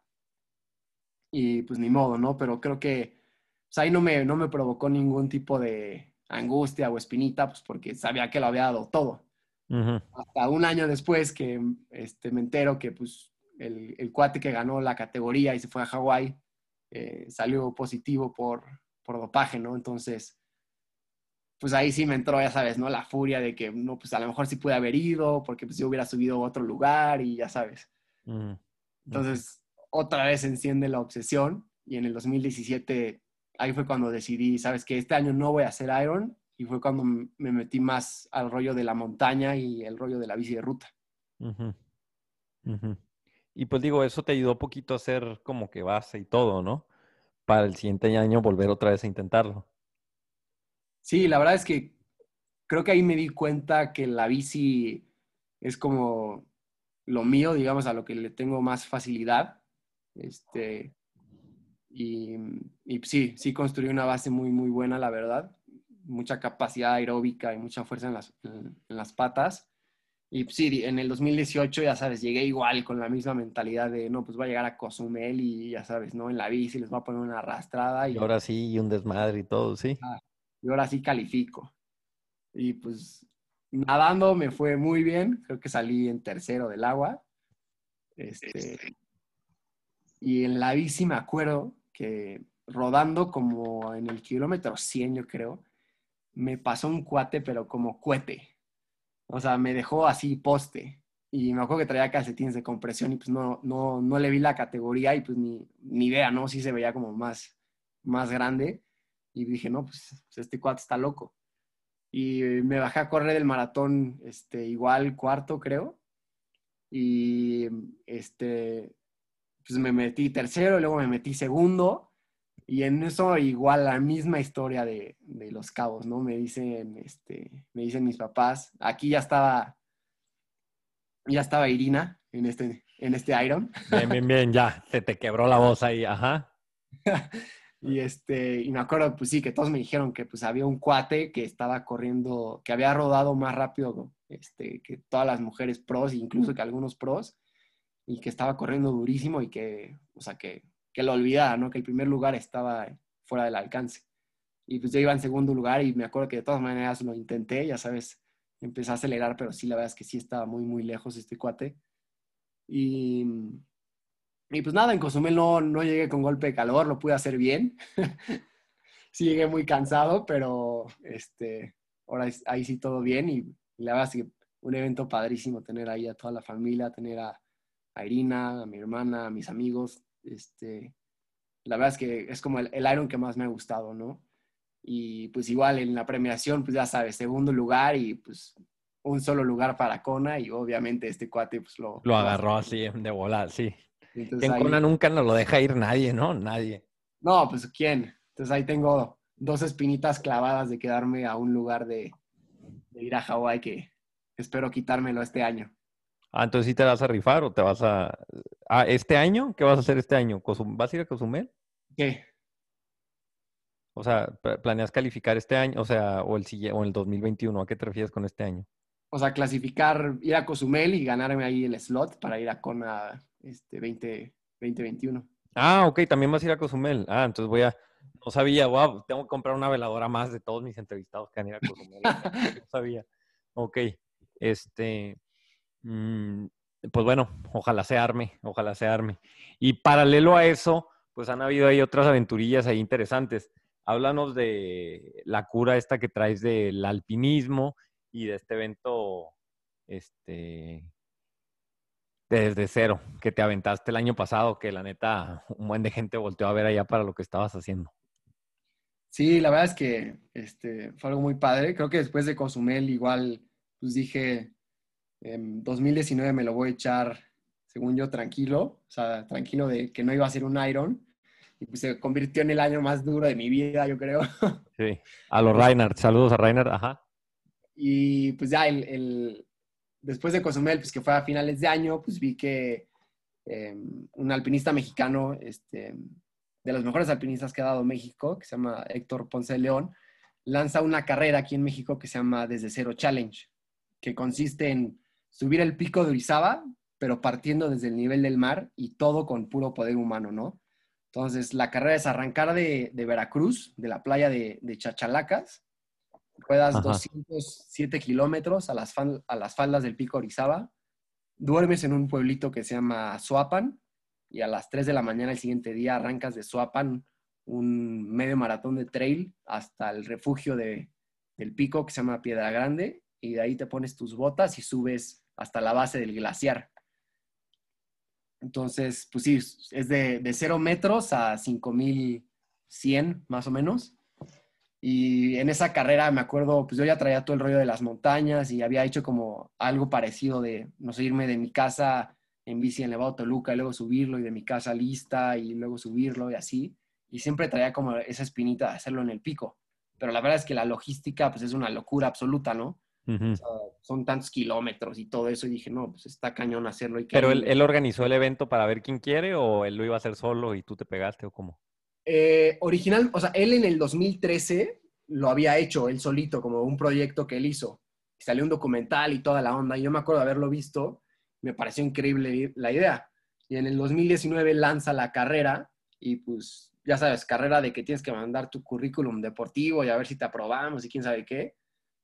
y pues ni modo, ¿no? Pero creo que pues, ahí no me provocó ningún tipo de angustia o espinita, pues porque sabía que lo había dado todo. ujú. Hasta un año después que me entero que pues el cuate que ganó la categoría y se fue a Hawái salió positivo por dopaje, ¿no? Entonces pues ahí sí me entró, ya sabes, ¿no? La furia de que, no, pues a lo mejor sí pude haber ido, porque pues yo hubiera subido a otro lugar y ya sabes. Ujú. Ujú. Entonces, otra vez se enciende la obsesión y en el 2017 ahí fue cuando decidí, sabes que este año no voy a hacer Iron y fue cuando me metí más al rollo de la montaña y el rollo de la bici de ruta. Ujú. Ujú. Y pues digo, eso te ayudó poquito a hacer como que base y todo, ¿no? Para el siguiente año volver otra vez a intentarlo. Sí, la verdad es que creo que ahí me di cuenta que la bici es como lo mío, digamos, a lo que le tengo más facilidad. Este, Y, y sí construí una base muy, muy buena, la verdad. Mucha capacidad aeróbica y mucha fuerza en las patas. Y sí, en el 2018, ya sabes, llegué igual con la misma mentalidad de, no, pues voy a llegar a Cozumel y ya sabes, ¿no? En la bici les voy a poner una arrastrada Y ahora sí, y un desmadre y todo, sí. ah, y ahora sí califico. Y pues nadando me fue muy bien, creo que salí en tercero del agua. Este, y en la bici me acuerdo que rodando como en el kilómetro 100 yo creo, me pasó un cuate, pero como cohete. O sea, me dejó así poste. Y me acuerdo que traía calcetines de compresión y pues no le vi la categoría y pues ni idea, ¿no? Sí se veía como más grande. Y dije, no, pues este cuate está loco. Y me bajé a correr el maratón, igual cuarto, creo. Y pues me metí tercero, y luego me metí segundo. Y en eso igual la misma historia de Los Cabos, ¿no? Me dicen mis papás, aquí ya estaba Irina en este Iron. Bien, ya. Se te quebró la voz ahí, ajá. Y me acuerdo, pues sí, que todos me dijeron que pues había un cuate que estaba corriendo, que había rodado más rápido que todas las mujeres pros, incluso que algunos pros, y que estaba corriendo durísimo y que, o sea, que lo olvidara, ¿no? Que el primer lugar estaba fuera del alcance. Y pues yo iba en segundo lugar y me acuerdo que de todas maneras lo intenté, ya sabes, empecé a acelerar, pero sí, la verdad es que sí estaba muy, muy lejos este cuate. Y, y pues nada, en Cozumel no llegué con golpe de calor, lo pude hacer bien. Sí llegué muy cansado, pero ahora ahí sí todo bien y la verdad es que un evento padrísimo tener ahí a toda la familia, tener a Irina, a mi hermana, a mis amigos. La verdad es que es como el Iron que más me ha gustado, ¿no? Y pues igual en la premiación, pues ya sabes, segundo lugar y pues un solo lugar para Kona y obviamente este cuate pues Lo lo hace. agarró así de volada, sí. Que Entonces en Kona ahí, nunca nos lo deja ir nadie, ¿no? Nadie. no, pues ¿quién? Entonces ahí tengo dos espinitas clavadas de quedarme a un lugar de ir a Hawái que espero quitármelo este año. Ah, entonces sí te vas a rifar o te vas a... Ah, ¿este año? ¿Qué vas a hacer este año? ¿Vas a ir a Cozumel? ¿Qué? O sea, ¿planeas calificar este año? O sea, o el 2021. ¿A qué te refieres con este año? O sea, clasificar, ir a Cozumel y ganarme ahí el slot para ir a Kona 2021. Ah, ok, también vas a ir a Cozumel. Ah, entonces no sabía, wow, tengo que comprar una veladora más de todos mis entrevistados que van a ir a Cozumel. No sabía. Ok, este, mm, pues bueno, ojalá se arme. Y paralelo a eso, pues han habido ahí otras aventurillas ahí interesantes. Háblanos de la cura esta que traes del alpinismo y de este evento, este, desde cero, que te aventaste el año pasado, que la neta, un buen de gente volteó a ver allá para lo que estabas haciendo. Sí, la verdad es que fue algo muy padre. Creo que después de Cozumel igual, pues dije, en 2019 me lo voy a echar, según yo, tranquilo. O sea, tranquilo de que no iba a ser un Iron. Y pues se convirtió en el año más duro de mi vida, yo creo. Sí, a los Reinhardt, saludos a Reinhardt, ajá. Y pues ya después de Cozumel, pues que fue a finales de año, pues vi que un alpinista mexicano, de los mejores alpinistas que ha dado México, que se llama Héctor Ponce de León, lanza una carrera aquí en México que se llama Desde Cero Challenge, que consiste en subir el pico de Orizaba, pero partiendo desde el nivel del mar y todo con puro poder humano, ¿no? Entonces, la carrera es arrancar de Veracruz, de la playa de Chachalacas, ruedas Ajá. 207 kilómetros a las faldas del pico Orizaba, duermes en un pueblito que se llama Suapan y a las 3 de la mañana el siguiente día arrancas de Suapan un medio maratón de trail hasta el refugio del pico que se llama Piedra Grande y de ahí te pones tus botas y subes hasta la base del glaciar. Entonces, pues sí, es de 0 metros a 5,100 más o menos. Y en esa carrera me acuerdo, pues yo ya traía todo el rollo de las montañas y había hecho como algo parecido de, no sé, irme de mi casa en bici en Nevado Toluca y luego subirlo y de mi casa lista y luego subirlo y así. Y siempre traía como esa espinita de hacerlo en el pico. Pero la verdad es que la logística pues es una locura absoluta, ¿no? O Ujú. sea, son tantos kilómetros y todo eso y dije, no, pues está cañón hacerlo y que Pero alguien él, me... él organizó el evento para ver quién quiere o él lo iba a hacer solo y tú te pegaste o cómo. Original, o sea, él en el 2013 lo había hecho él solito, como un proyecto que él hizo. Salió un documental y toda la onda. Y yo me acuerdo de haberlo visto, me pareció increíble la idea. Y en el 2019 lanza la carrera y pues, ya sabes, carrera de que tienes que mandar tu currículum deportivo y a ver si te aprobamos y quién sabe qué.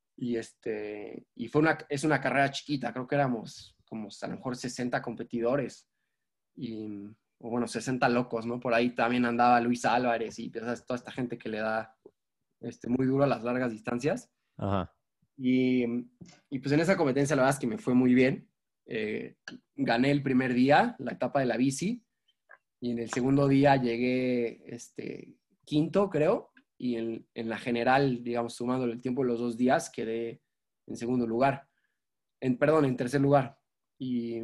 Y es una carrera chiquita, creo que éramos como a lo mejor 60 competidores y, o bueno, 60 locos, ¿no? Por ahí también andaba Luis Álvarez y pues, toda esta gente que le da muy duro a las largas distancias. Ajá. Y, y pues en esa competencia la verdad es que me fue muy bien. Gané el primer día, la etapa de la bici, y en el segundo día llegué quinto, creo, y en la general, digamos, sumando el tiempo de los 2 días, quedé en segundo lugar. En tercer lugar. Y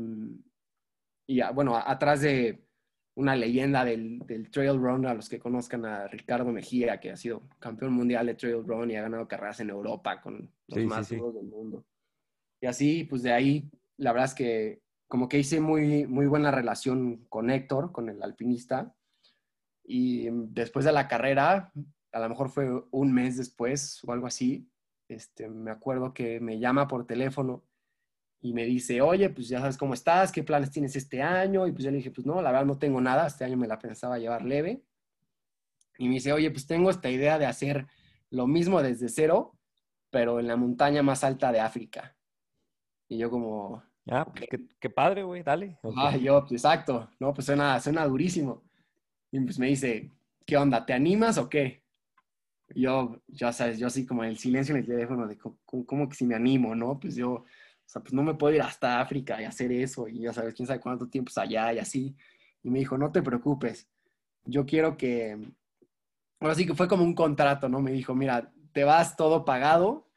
bueno, atrás de una leyenda del trail run, a los que conozcan a Ricardo Mejía, que ha sido campeón mundial de trail run y ha ganado carreras en Europa con los más duros del mundo. Y así, pues de ahí, la verdad es que como que hice muy, muy buena relación con Héctor, con el alpinista. Y después de la carrera, a lo mejor fue un mes después o algo así, me acuerdo que me llama por teléfono y me dice, oye, pues ya sabes cómo estás, qué planes tienes este año. Y pues yo le dije, pues no, la verdad no tengo nada, este año me la pensaba llevar leve. Y me dice, oye, pues tengo esta idea de hacer lo mismo desde cero, pero en la montaña más alta de África. Y yo como... Ah, pues qué padre, güey, dale. Yo, pues exacto, no, pues suena durísimo. Y pues me dice, ¿qué onda? ¿Te animas o qué? Y yo, ya sabes, yo así como en el silencio en el teléfono de cómo que si me animo, ¿no? Pues yo, o sea, pues no me puedo ir hasta África y hacer eso y ya sabes, quién sabe cuánto tiempo es allá y así. Y me dijo, no te preocupes, yo quiero que... Ahora sí que fue como un contrato, ¿no? Me dijo, mira, te vas todo pagado,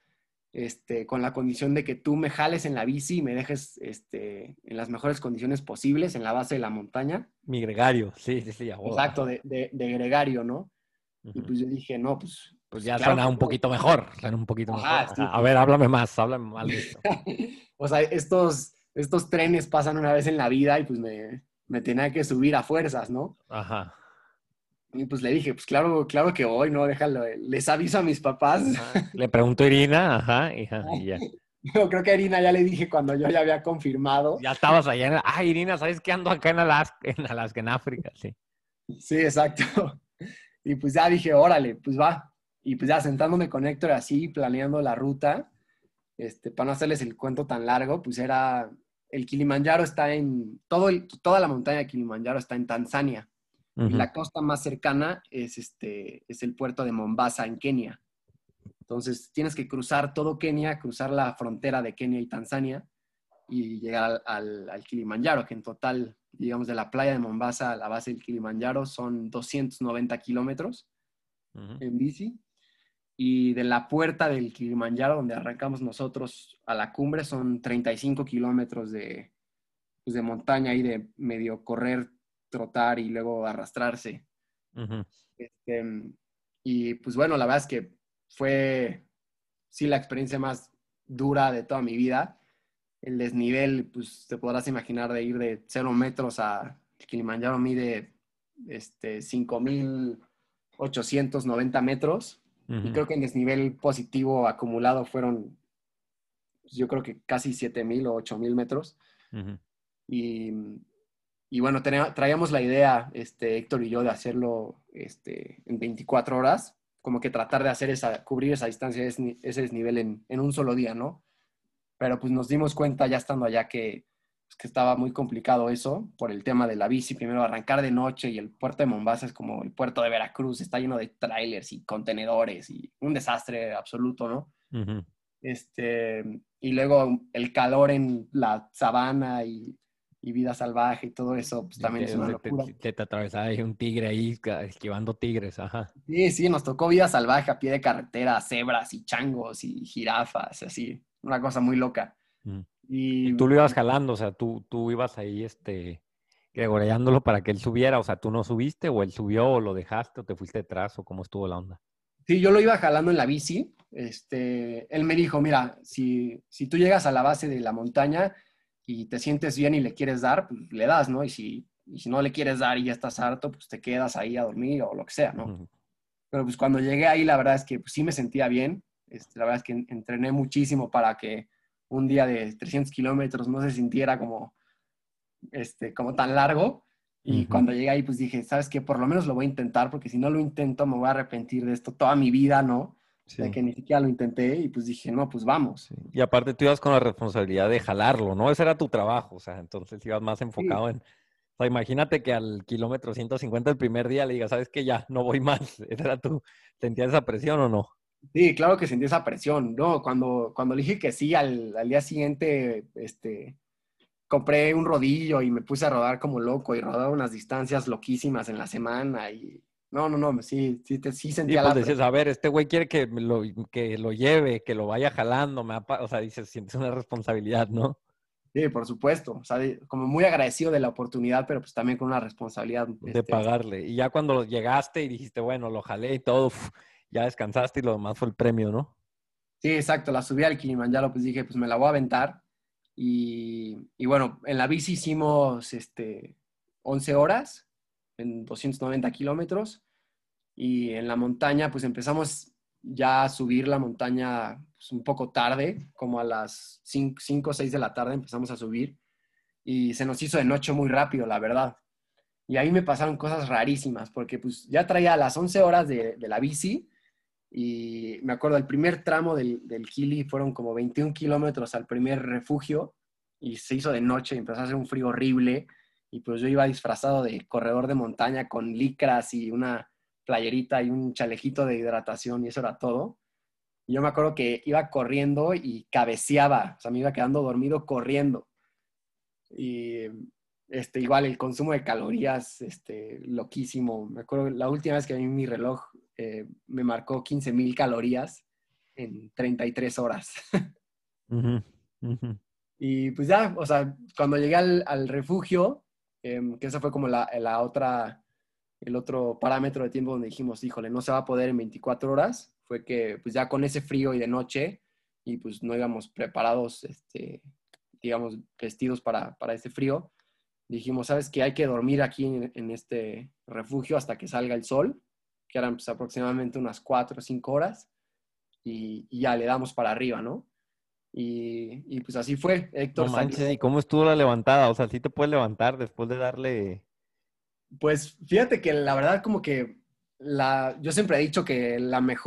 con la condición de que tú me jales en la bici y me dejes en las mejores condiciones posibles en la base de la montaña. Mi gregario, sí, a huevo. Exacto, de gregario, ¿no? Y pues yo dije, no, pues ya claro suena un poquito mejor, suena un poquito mejor. Sí, A ver, háblame más de esto. O sea, estos trenes pasan una vez en la vida y pues me tenía que subir a fuerzas, ¿no? Ajá. Y pues le dije, pues claro que voy, ¿no? Déjalo, les aviso a mis papás. Le preguntó a Irina, ajá, y ya. Yo creo que a Irina ya le dije cuando yo ya había confirmado. Ya estabas allá Irina, ¿sabes qué? Ando acá en Alaska, en África, sí. Sí, exacto. Y pues ya dije, órale, pues va. Y pues ya sentándome con Héctor así, planeando la ruta, para no hacerles el cuento tan largo, pues era, el Kilimanjaro está toda la montaña de Kilimanjaro está en Tanzania. Y la costa más cercana es el puerto de Mombasa, en Kenia. Entonces tienes que cruzar todo Kenia, cruzar la frontera de Kenia y Tanzania y llegar al Kilimanjaro, que en total, digamos, de la playa de Mombasa a la base del Kilimanjaro son 290 kilómetros en bici. Y de la puerta del Kilimanjaro, donde arrancamos nosotros a la cumbre, son 35 kilómetros de montaña y de medio correr, trotar y luego arrastrarse. Y pues bueno, la verdad es que fue, sí, la experiencia más dura de toda mi vida. El desnivel, pues te podrás imaginar, de ir de 0 metros a Kilimanjaro mide 5,890 metros. Y creo que en desnivel positivo acumulado fueron, pues, yo creo que casi 7,000 o 8,000 metros. Y bueno, traíamos la idea, Héctor y yo, de hacerlo en 24 horas, como que tratar de cubrir esa distancia, ese desnivel en un solo día, ¿no? Pero pues nos dimos cuenta ya estando allá que estaba muy complicado eso por el tema de la bici. Primero arrancar de noche y el puerto de Mombasa es como el puerto de Veracruz, está lleno de trailers y contenedores y un desastre absoluto, ¿no? Y luego el calor en la sabana y vida salvaje y todo eso, pues también es una locura. Te atravesaba ahí un tigre ahí esquivando tigres, ajá. Sí, nos tocó vida salvaje a pie de carretera, cebras y changos y jirafas, así, una cosa muy loca. Y tú lo ibas jalando, o sea, tú ibas ahí, gregoreándolo para que él subiera, o sea, ¿tú no subiste o él subió o lo dejaste o te fuiste detrás o cómo estuvo la onda? Sí, yo lo iba jalando en la bici. Él me dijo, mira, si tú llegas a la base de la montaña y te sientes bien y le quieres dar, pues le das, ¿no? Y si no le quieres dar y ya estás harto, pues te quedas ahí a dormir o lo que sea, ¿no? Pero pues cuando llegué ahí, la verdad es que pues, sí me sentía bien. La verdad es que entrené muchísimo para que un día de 300 kilómetros no se sintiera como tan largo. Y cuando llegué ahí, pues dije, ¿sabes qué? Por lo menos lo voy a intentar, porque si no lo intento me voy a arrepentir de esto toda mi vida, ¿no? Sí. De que ni siquiera lo intenté y pues dije, no, pues vamos. Sí. Y aparte tú ibas con la responsabilidad de jalarlo, ¿no? Ese era tu trabajo, o sea, entonces ibas más enfocado en... O sea, imagínate que al kilómetro 150 el primer día le digas, ¿sabes qué? Ya, no voy más. ¿Esa era tú? ¿Sentías esa presión o no? Sí, claro que sentí esa presión, ¿no? Cuando le dije que sí, al día siguiente, compré un rodillo y me puse a rodar como loco y rodaba unas distancias loquísimas en la semana y No, sí, sí Y sentía pues la decías, presión. a ver, este güey quiere que lo lleve, que lo vaya jalando, o sea, dices, sientes una responsabilidad, ¿no? Sí, por supuesto. O sea, como muy agradecido de la oportunidad, pero pues también con una responsabilidad. De pagarle. Y ya cuando llegaste y dijiste, bueno, lo jalé y todo, ya descansaste y lo demás fue el premio, ¿no? Sí, exacto. La subí al Kilimanjaro, pues dije, pues me la voy a aventar. Y bueno, en la bici hicimos 11 horas en 290 kilómetros. Y en la montaña, pues empezamos ya a subir la montaña pues, un poco tarde, como a las 5 o 6 de la tarde empezamos a subir. Y se nos hizo de noche muy rápido, la verdad. Y ahí me pasaron cosas rarísimas, porque pues ya traía las 11 horas de la bici y me acuerdo el primer tramo del Kili fueron como 21 kilómetros al primer refugio y se hizo de noche y empezó a hacer un frío horrible y pues yo iba disfrazado de corredor de montaña con licras y una playerita y un chalecito de hidratación y eso era todo. Y yo me acuerdo que iba corriendo y cabeceaba, o sea, me iba quedando dormido corriendo. Y igual el consumo de calorías, loquísimo. Me acuerdo la última vez que vi mi reloj, me marcó 15,000 calorías en 33 horas. Ujú, ujú. Y pues ya, o sea, cuando llegué al refugio, que esa fue como el otro parámetro de tiempo donde dijimos, híjole, no se va a poder en 24 horas, fue que pues ya con ese frío y de noche, y pues no íbamos preparados, digamos, vestidos para ese frío, dijimos, ¿sabes qué? Hay que dormir aquí en este refugio hasta que salga el sol, que eran pues, aproximadamente unas 4 o 5 horas, y ya le damos para arriba, ¿no? Y pues así fue. No Héctor salió. manches, ¿y cómo estuvo la levantada? O sea, sí te puedes levantar después de darle... Pues fíjate que la verdad como que yo siempre he dicho que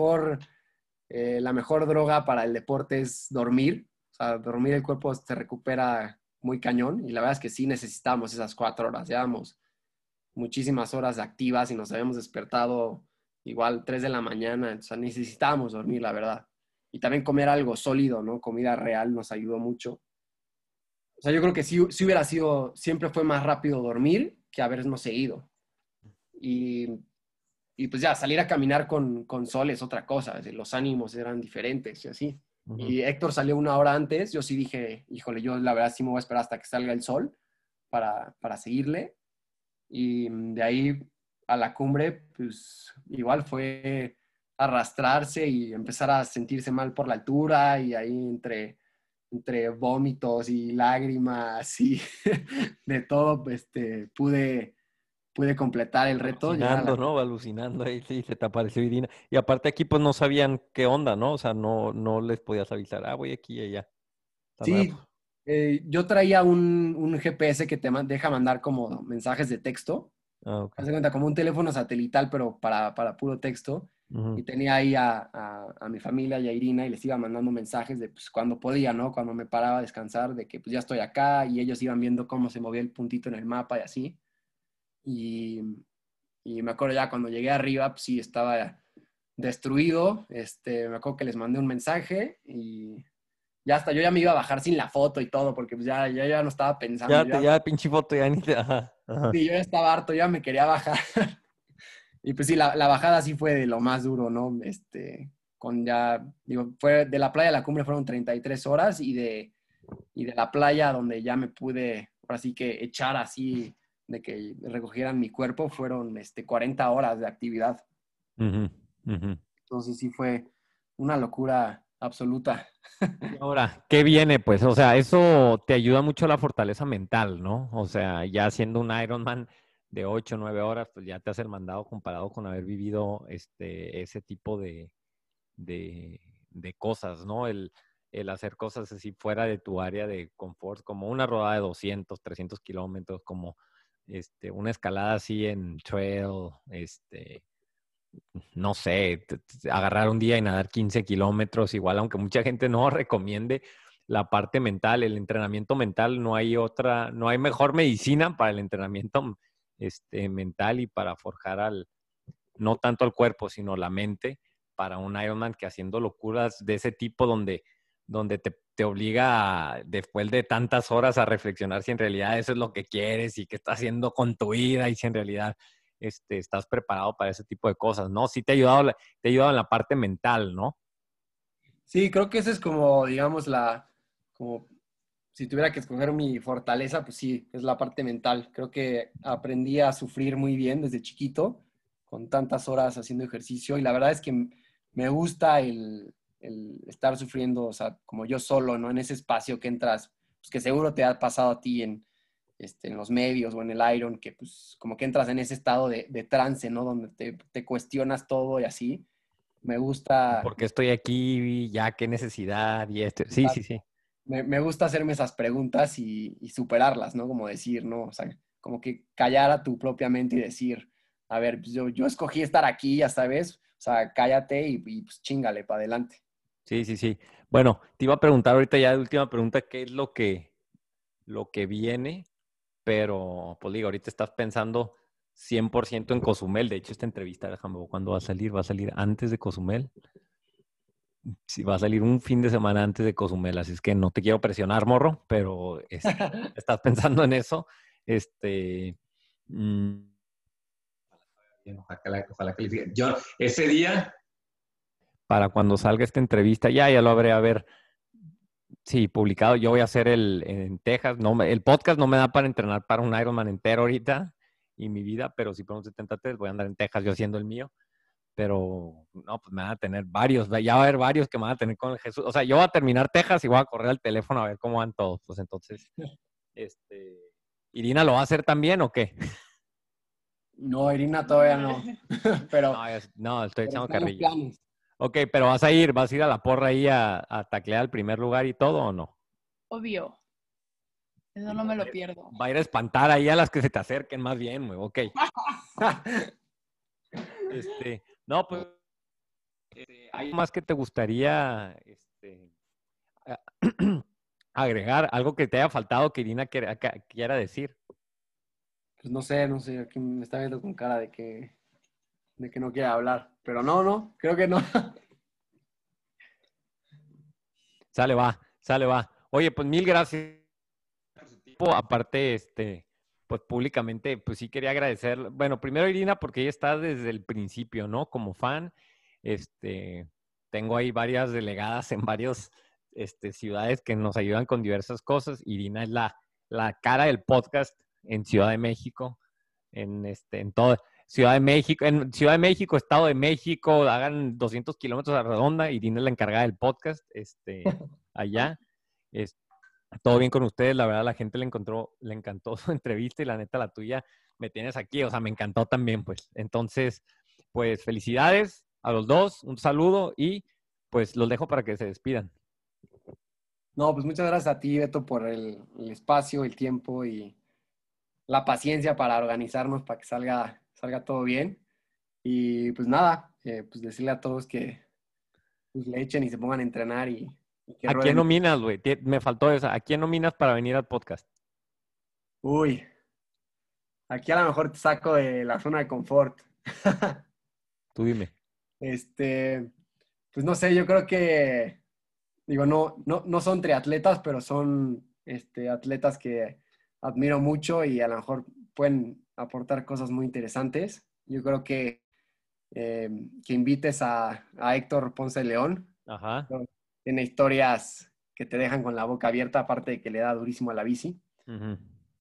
la mejor droga para el deporte es dormir. O sea, dormir el cuerpo se recupera muy cañón y la verdad es que sí necesitamos esas 4 horas. Llevamos muchísimas horas activas y nos habíamos despertado igual 3 de la mañana. O sea, necesitábamos dormir, la verdad. Y también comer algo sólido, ¿no? Comida real nos ayudó mucho. O sea, yo creo que sí hubiera sido, siempre fue más rápido dormir que habernos seguido. Y, y pues ya, salir a caminar con sol es otra cosa, los ánimos eran diferentes y así. Ujú. Y Héctor salió 1 hora antes, yo sí dije, híjole, yo la verdad sí me voy a esperar hasta que salga el sol para seguirle. Y de ahí a la cumbre, pues igual fue arrastrarse y empezar a sentirse mal por la altura y ahí entre vómitos y lágrimas y de todo, pude completar el reto, llegar a Alucinando, la... ¿no? Alucinando ahí, sí, se te apareció Irina. Y aparte aquí pues no sabían qué onda, ¿no? O sea, no les podías avisar, voy aquí y allá. Tan Sí, rápido. yo traía un GPS que deja mandar como mensajes de texto. Ah, ok. Haz de cuenta, como un teléfono satelital, pero para puro texto. Ujú, Y tenía ahí a mi familia y a Irina y les iba mandando mensajes de pues, cuando podía, ¿no? Cuando me paraba a descansar, de que pues ya estoy acá y ellos iban viendo cómo se movía el puntito en el mapa y así. Y, y me acuerdo ya cuando llegué arriba, pues sí, estaba destruido. Me acuerdo que les mandé un mensaje y ya hasta yo ya me iba a bajar sin la foto y todo, porque pues ya no estaba pensando. Ya pinche foto, ya ni te... Ajá, ajá. Sí, yo ya estaba harto, ya me quería bajar. Y pues sí, la bajada sí fue de lo más duro, ¿no? Con ya, digo, fue de la playa a la cumbre fueron 33 horas y de la playa donde ya me pude, ahora sí que echar así, de que recogieran mi cuerpo, fueron 40 horas de actividad. Ujú, ujú. Entonces sí fue una locura absoluta. Y ahora, ¿qué viene? Pues, o sea, eso te ayuda mucho a la fortaleza mental, ¿no? O sea, ya siendo un Ironman de 8 o 9 horas, pues ya te has el mandado comparado con haber vivido ese tipo de, de cosas, ¿no? El hacer cosas así fuera de tu área de confort, como una rodada de 200, 300 kilómetros, como una escalada así en trail, no sé, agarrar un día y nadar 15 kilómetros, igual, aunque mucha gente no recomiende la parte mental, el entrenamiento mental, no hay mejor medicina para el entrenamiento mental y para forjar no tanto al cuerpo, sino la mente para un Ironman que haciendo locuras de ese tipo donde te obliga después de tantas horas a reflexionar si en realidad eso es lo que quieres y qué estás haciendo con tu vida y si en realidad estás preparado para ese tipo de cosas, ¿no? Sí te ha ayudado en la parte mental, ¿no? Sí, creo que esa es como, digamos, como si tuviera que escoger mi fortaleza, pues sí, es la parte mental. Creo que aprendí a sufrir muy bien desde chiquito, con tantas horas haciendo ejercicio, y la verdad es que me gusta el estar sufriendo, o sea, como yo solo, ¿no? En ese espacio que entras, pues que seguro te ha pasado a ti en los medios o en el Iron, que pues como que entras en ese estado de trance, ¿no? Donde te cuestionas todo y así. Me gusta, ¿Por qué estoy aquí? ¿Ya qué necesidad? Y esto. Sí, sí, sí. me gusta hacerme esas preguntas y superarlas, ¿no? Como decir, ¿no? O sea, como que callar a tu propia mente y decir, a ver, pues yo escogí estar aquí, ya sabes, o sea, cállate y pues chingale para adelante. Sí, sí, sí. Bueno, te iba a preguntar ahorita ya de última pregunta, ¿qué es lo que viene? Pero, pues digo, ahorita estás pensando 100% en Cozumel. De hecho, esta entrevista, déjame ver cuándo va a salir. Va a salir antes de Cozumel. Sí, va a salir un fin de semana antes de Cozumel. Así es que no te quiero presionar, morro, pero estás pensando en eso. Este, mm, Ojalá que le diga. Yo, ese día, para cuando salga esta entrevista, ya lo habré a ver. Sí, publicado. Yo voy a hacer en Texas. El podcast no me da para entrenar para un Ironman entero ahorita y mi vida, pero si por un 73 voy a andar en Texas yo haciendo el mío. Pero no, pues me van a tener varios. Ya va a haber varios que me van a tener con el Jesús. O sea, yo voy a terminar Texas y voy a correr al teléfono a ver cómo van todos. Pues entonces, este, ¿Irina lo va a hacer también o qué? No, Irina todavía no, pero, No, estoy pero echando están los carrilla. planes. Ok, pero vas a ir a la porra ahí a taclear al primer lugar y todo o no? Obvio. Eso no me lo pierdo. Va a ir a espantar ahí a las que se te acerquen más bien, güey. Ok. No, pues, ¿hay más que te gustaría a- agregar? Algo que te haya faltado que Irina quiera decir. Pues no sé, aquí me está viendo con cara de que no quiere hablar, pero no, creo que no. Sale, va, sale, va. Oye, pues mil gracias. Aparte, pues públicamente, pues sí quería agradecer, bueno, primero Irina, porque ella está desde el principio, ¿no? Como fan, tengo ahí varias delegadas en varias ciudades que nos ayudan con diversas cosas. Irina es la cara del podcast en Ciudad de México, en todo. En Ciudad de México, Estado de México, hagan 200 kilómetros a la redonda, Irina es la encargada del podcast, allá. Todo bien con ustedes, la verdad la gente le encantó su entrevista y la neta la tuya me tienes aquí, o sea, me encantó también, pues. Entonces, pues felicidades a los dos, un saludo y pues los dejo para que se despidan. No, pues muchas gracias a ti, Beto, por el espacio, el tiempo y la paciencia para organizarnos para que salga todo bien. Y pues nada, pues decirle a todos que pues, le echen y se pongan a entrenar y que ¿A quién rueden. nominas, güey? Me faltó esa. ¿A quién nominas para venir al podcast? Uy, aquí a lo mejor te saco de la zona de confort. Tú dime. Este, pues no sé, yo creo que, digo, no son triatletas, pero son atletas que admiro mucho y a lo mejor pueden aportar cosas muy interesantes. Yo creo que invites a Héctor Ponce de León. Ajá. Tiene historias que te dejan con la boca abierta, aparte de que le da durísimo a la bici. Ujú.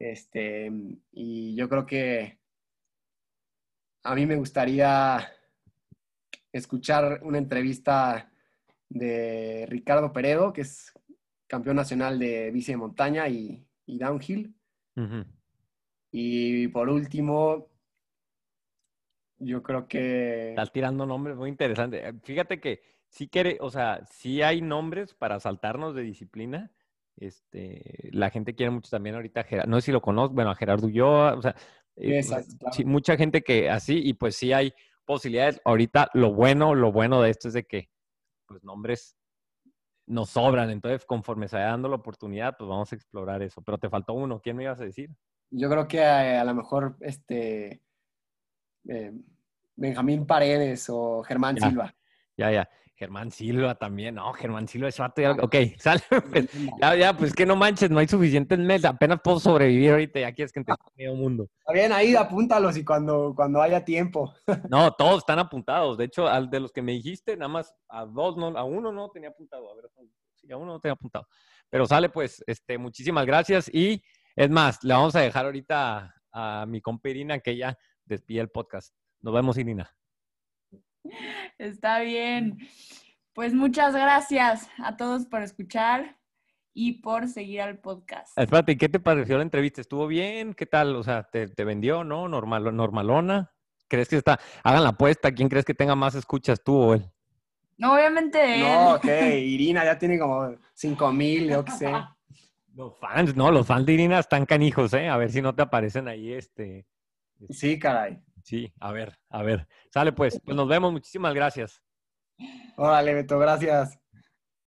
Y yo creo que a mí me gustaría escuchar una entrevista de Ricardo Peredo, que es campeón nacional de bici de montaña y downhill. Ujú. Y por último, yo creo que Estás tirando nombres muy interesantes. Fíjate que o sea, sí hay nombres para saltarnos de disciplina. La gente quiere mucho también ahorita no sé si lo conozco, bueno, a Gerardo Ulloa, o sea, esas, sí, claro. mucha gente que así, y pues sí hay posibilidades. Ahorita lo bueno de esto es de que, pues, nombres nos sobran, entonces conforme se vaya dando la oportunidad, pues vamos a explorar eso. Pero te faltó uno, ¿quién me ibas a decir? Yo creo que a lo mejor eh, Benjamín Paredes o Germán Ya, Silva. ya. Germán Silva también. No, Germán Silva es vato. Ok, sale. Pues, ya, pues que no manches, no hay suficientes meses. Apenas puedo sobrevivir ahorita. Ya quieres que entre medio mundo. Está bien, ahí apúntalos y cuando haya tiempo. No, todos están apuntados. De hecho, al de los que me dijiste, nada más a dos, no, a uno no tenía apuntado. A ver, sí, a uno no tenía apuntado. Pero sale, pues, muchísimas gracias. Y es más, le vamos a dejar ahorita a mi compa Irina que ella despide el podcast. Nos vemos, Irina. Está bien. Pues muchas gracias a todos por escuchar y por seguir al podcast. Espérate, ¿qué te pareció la entrevista? ¿Estuvo bien? ¿Qué tal? O sea, ¿te vendió, no? ¿Normalona? ¿Crees que hagan la apuesta? ¿Quién crees que tenga más escuchas, tú o él? No, obviamente él. No, ok, Irina ya tiene como 5,000, yo qué sé. Los fans de Irina están canijos, ¿eh? A ver si no te aparecen ahí, Sí, caray. Sí, a ver. Sale, pues nos vemos. Muchísimas gracias. Órale, Beto, gracias.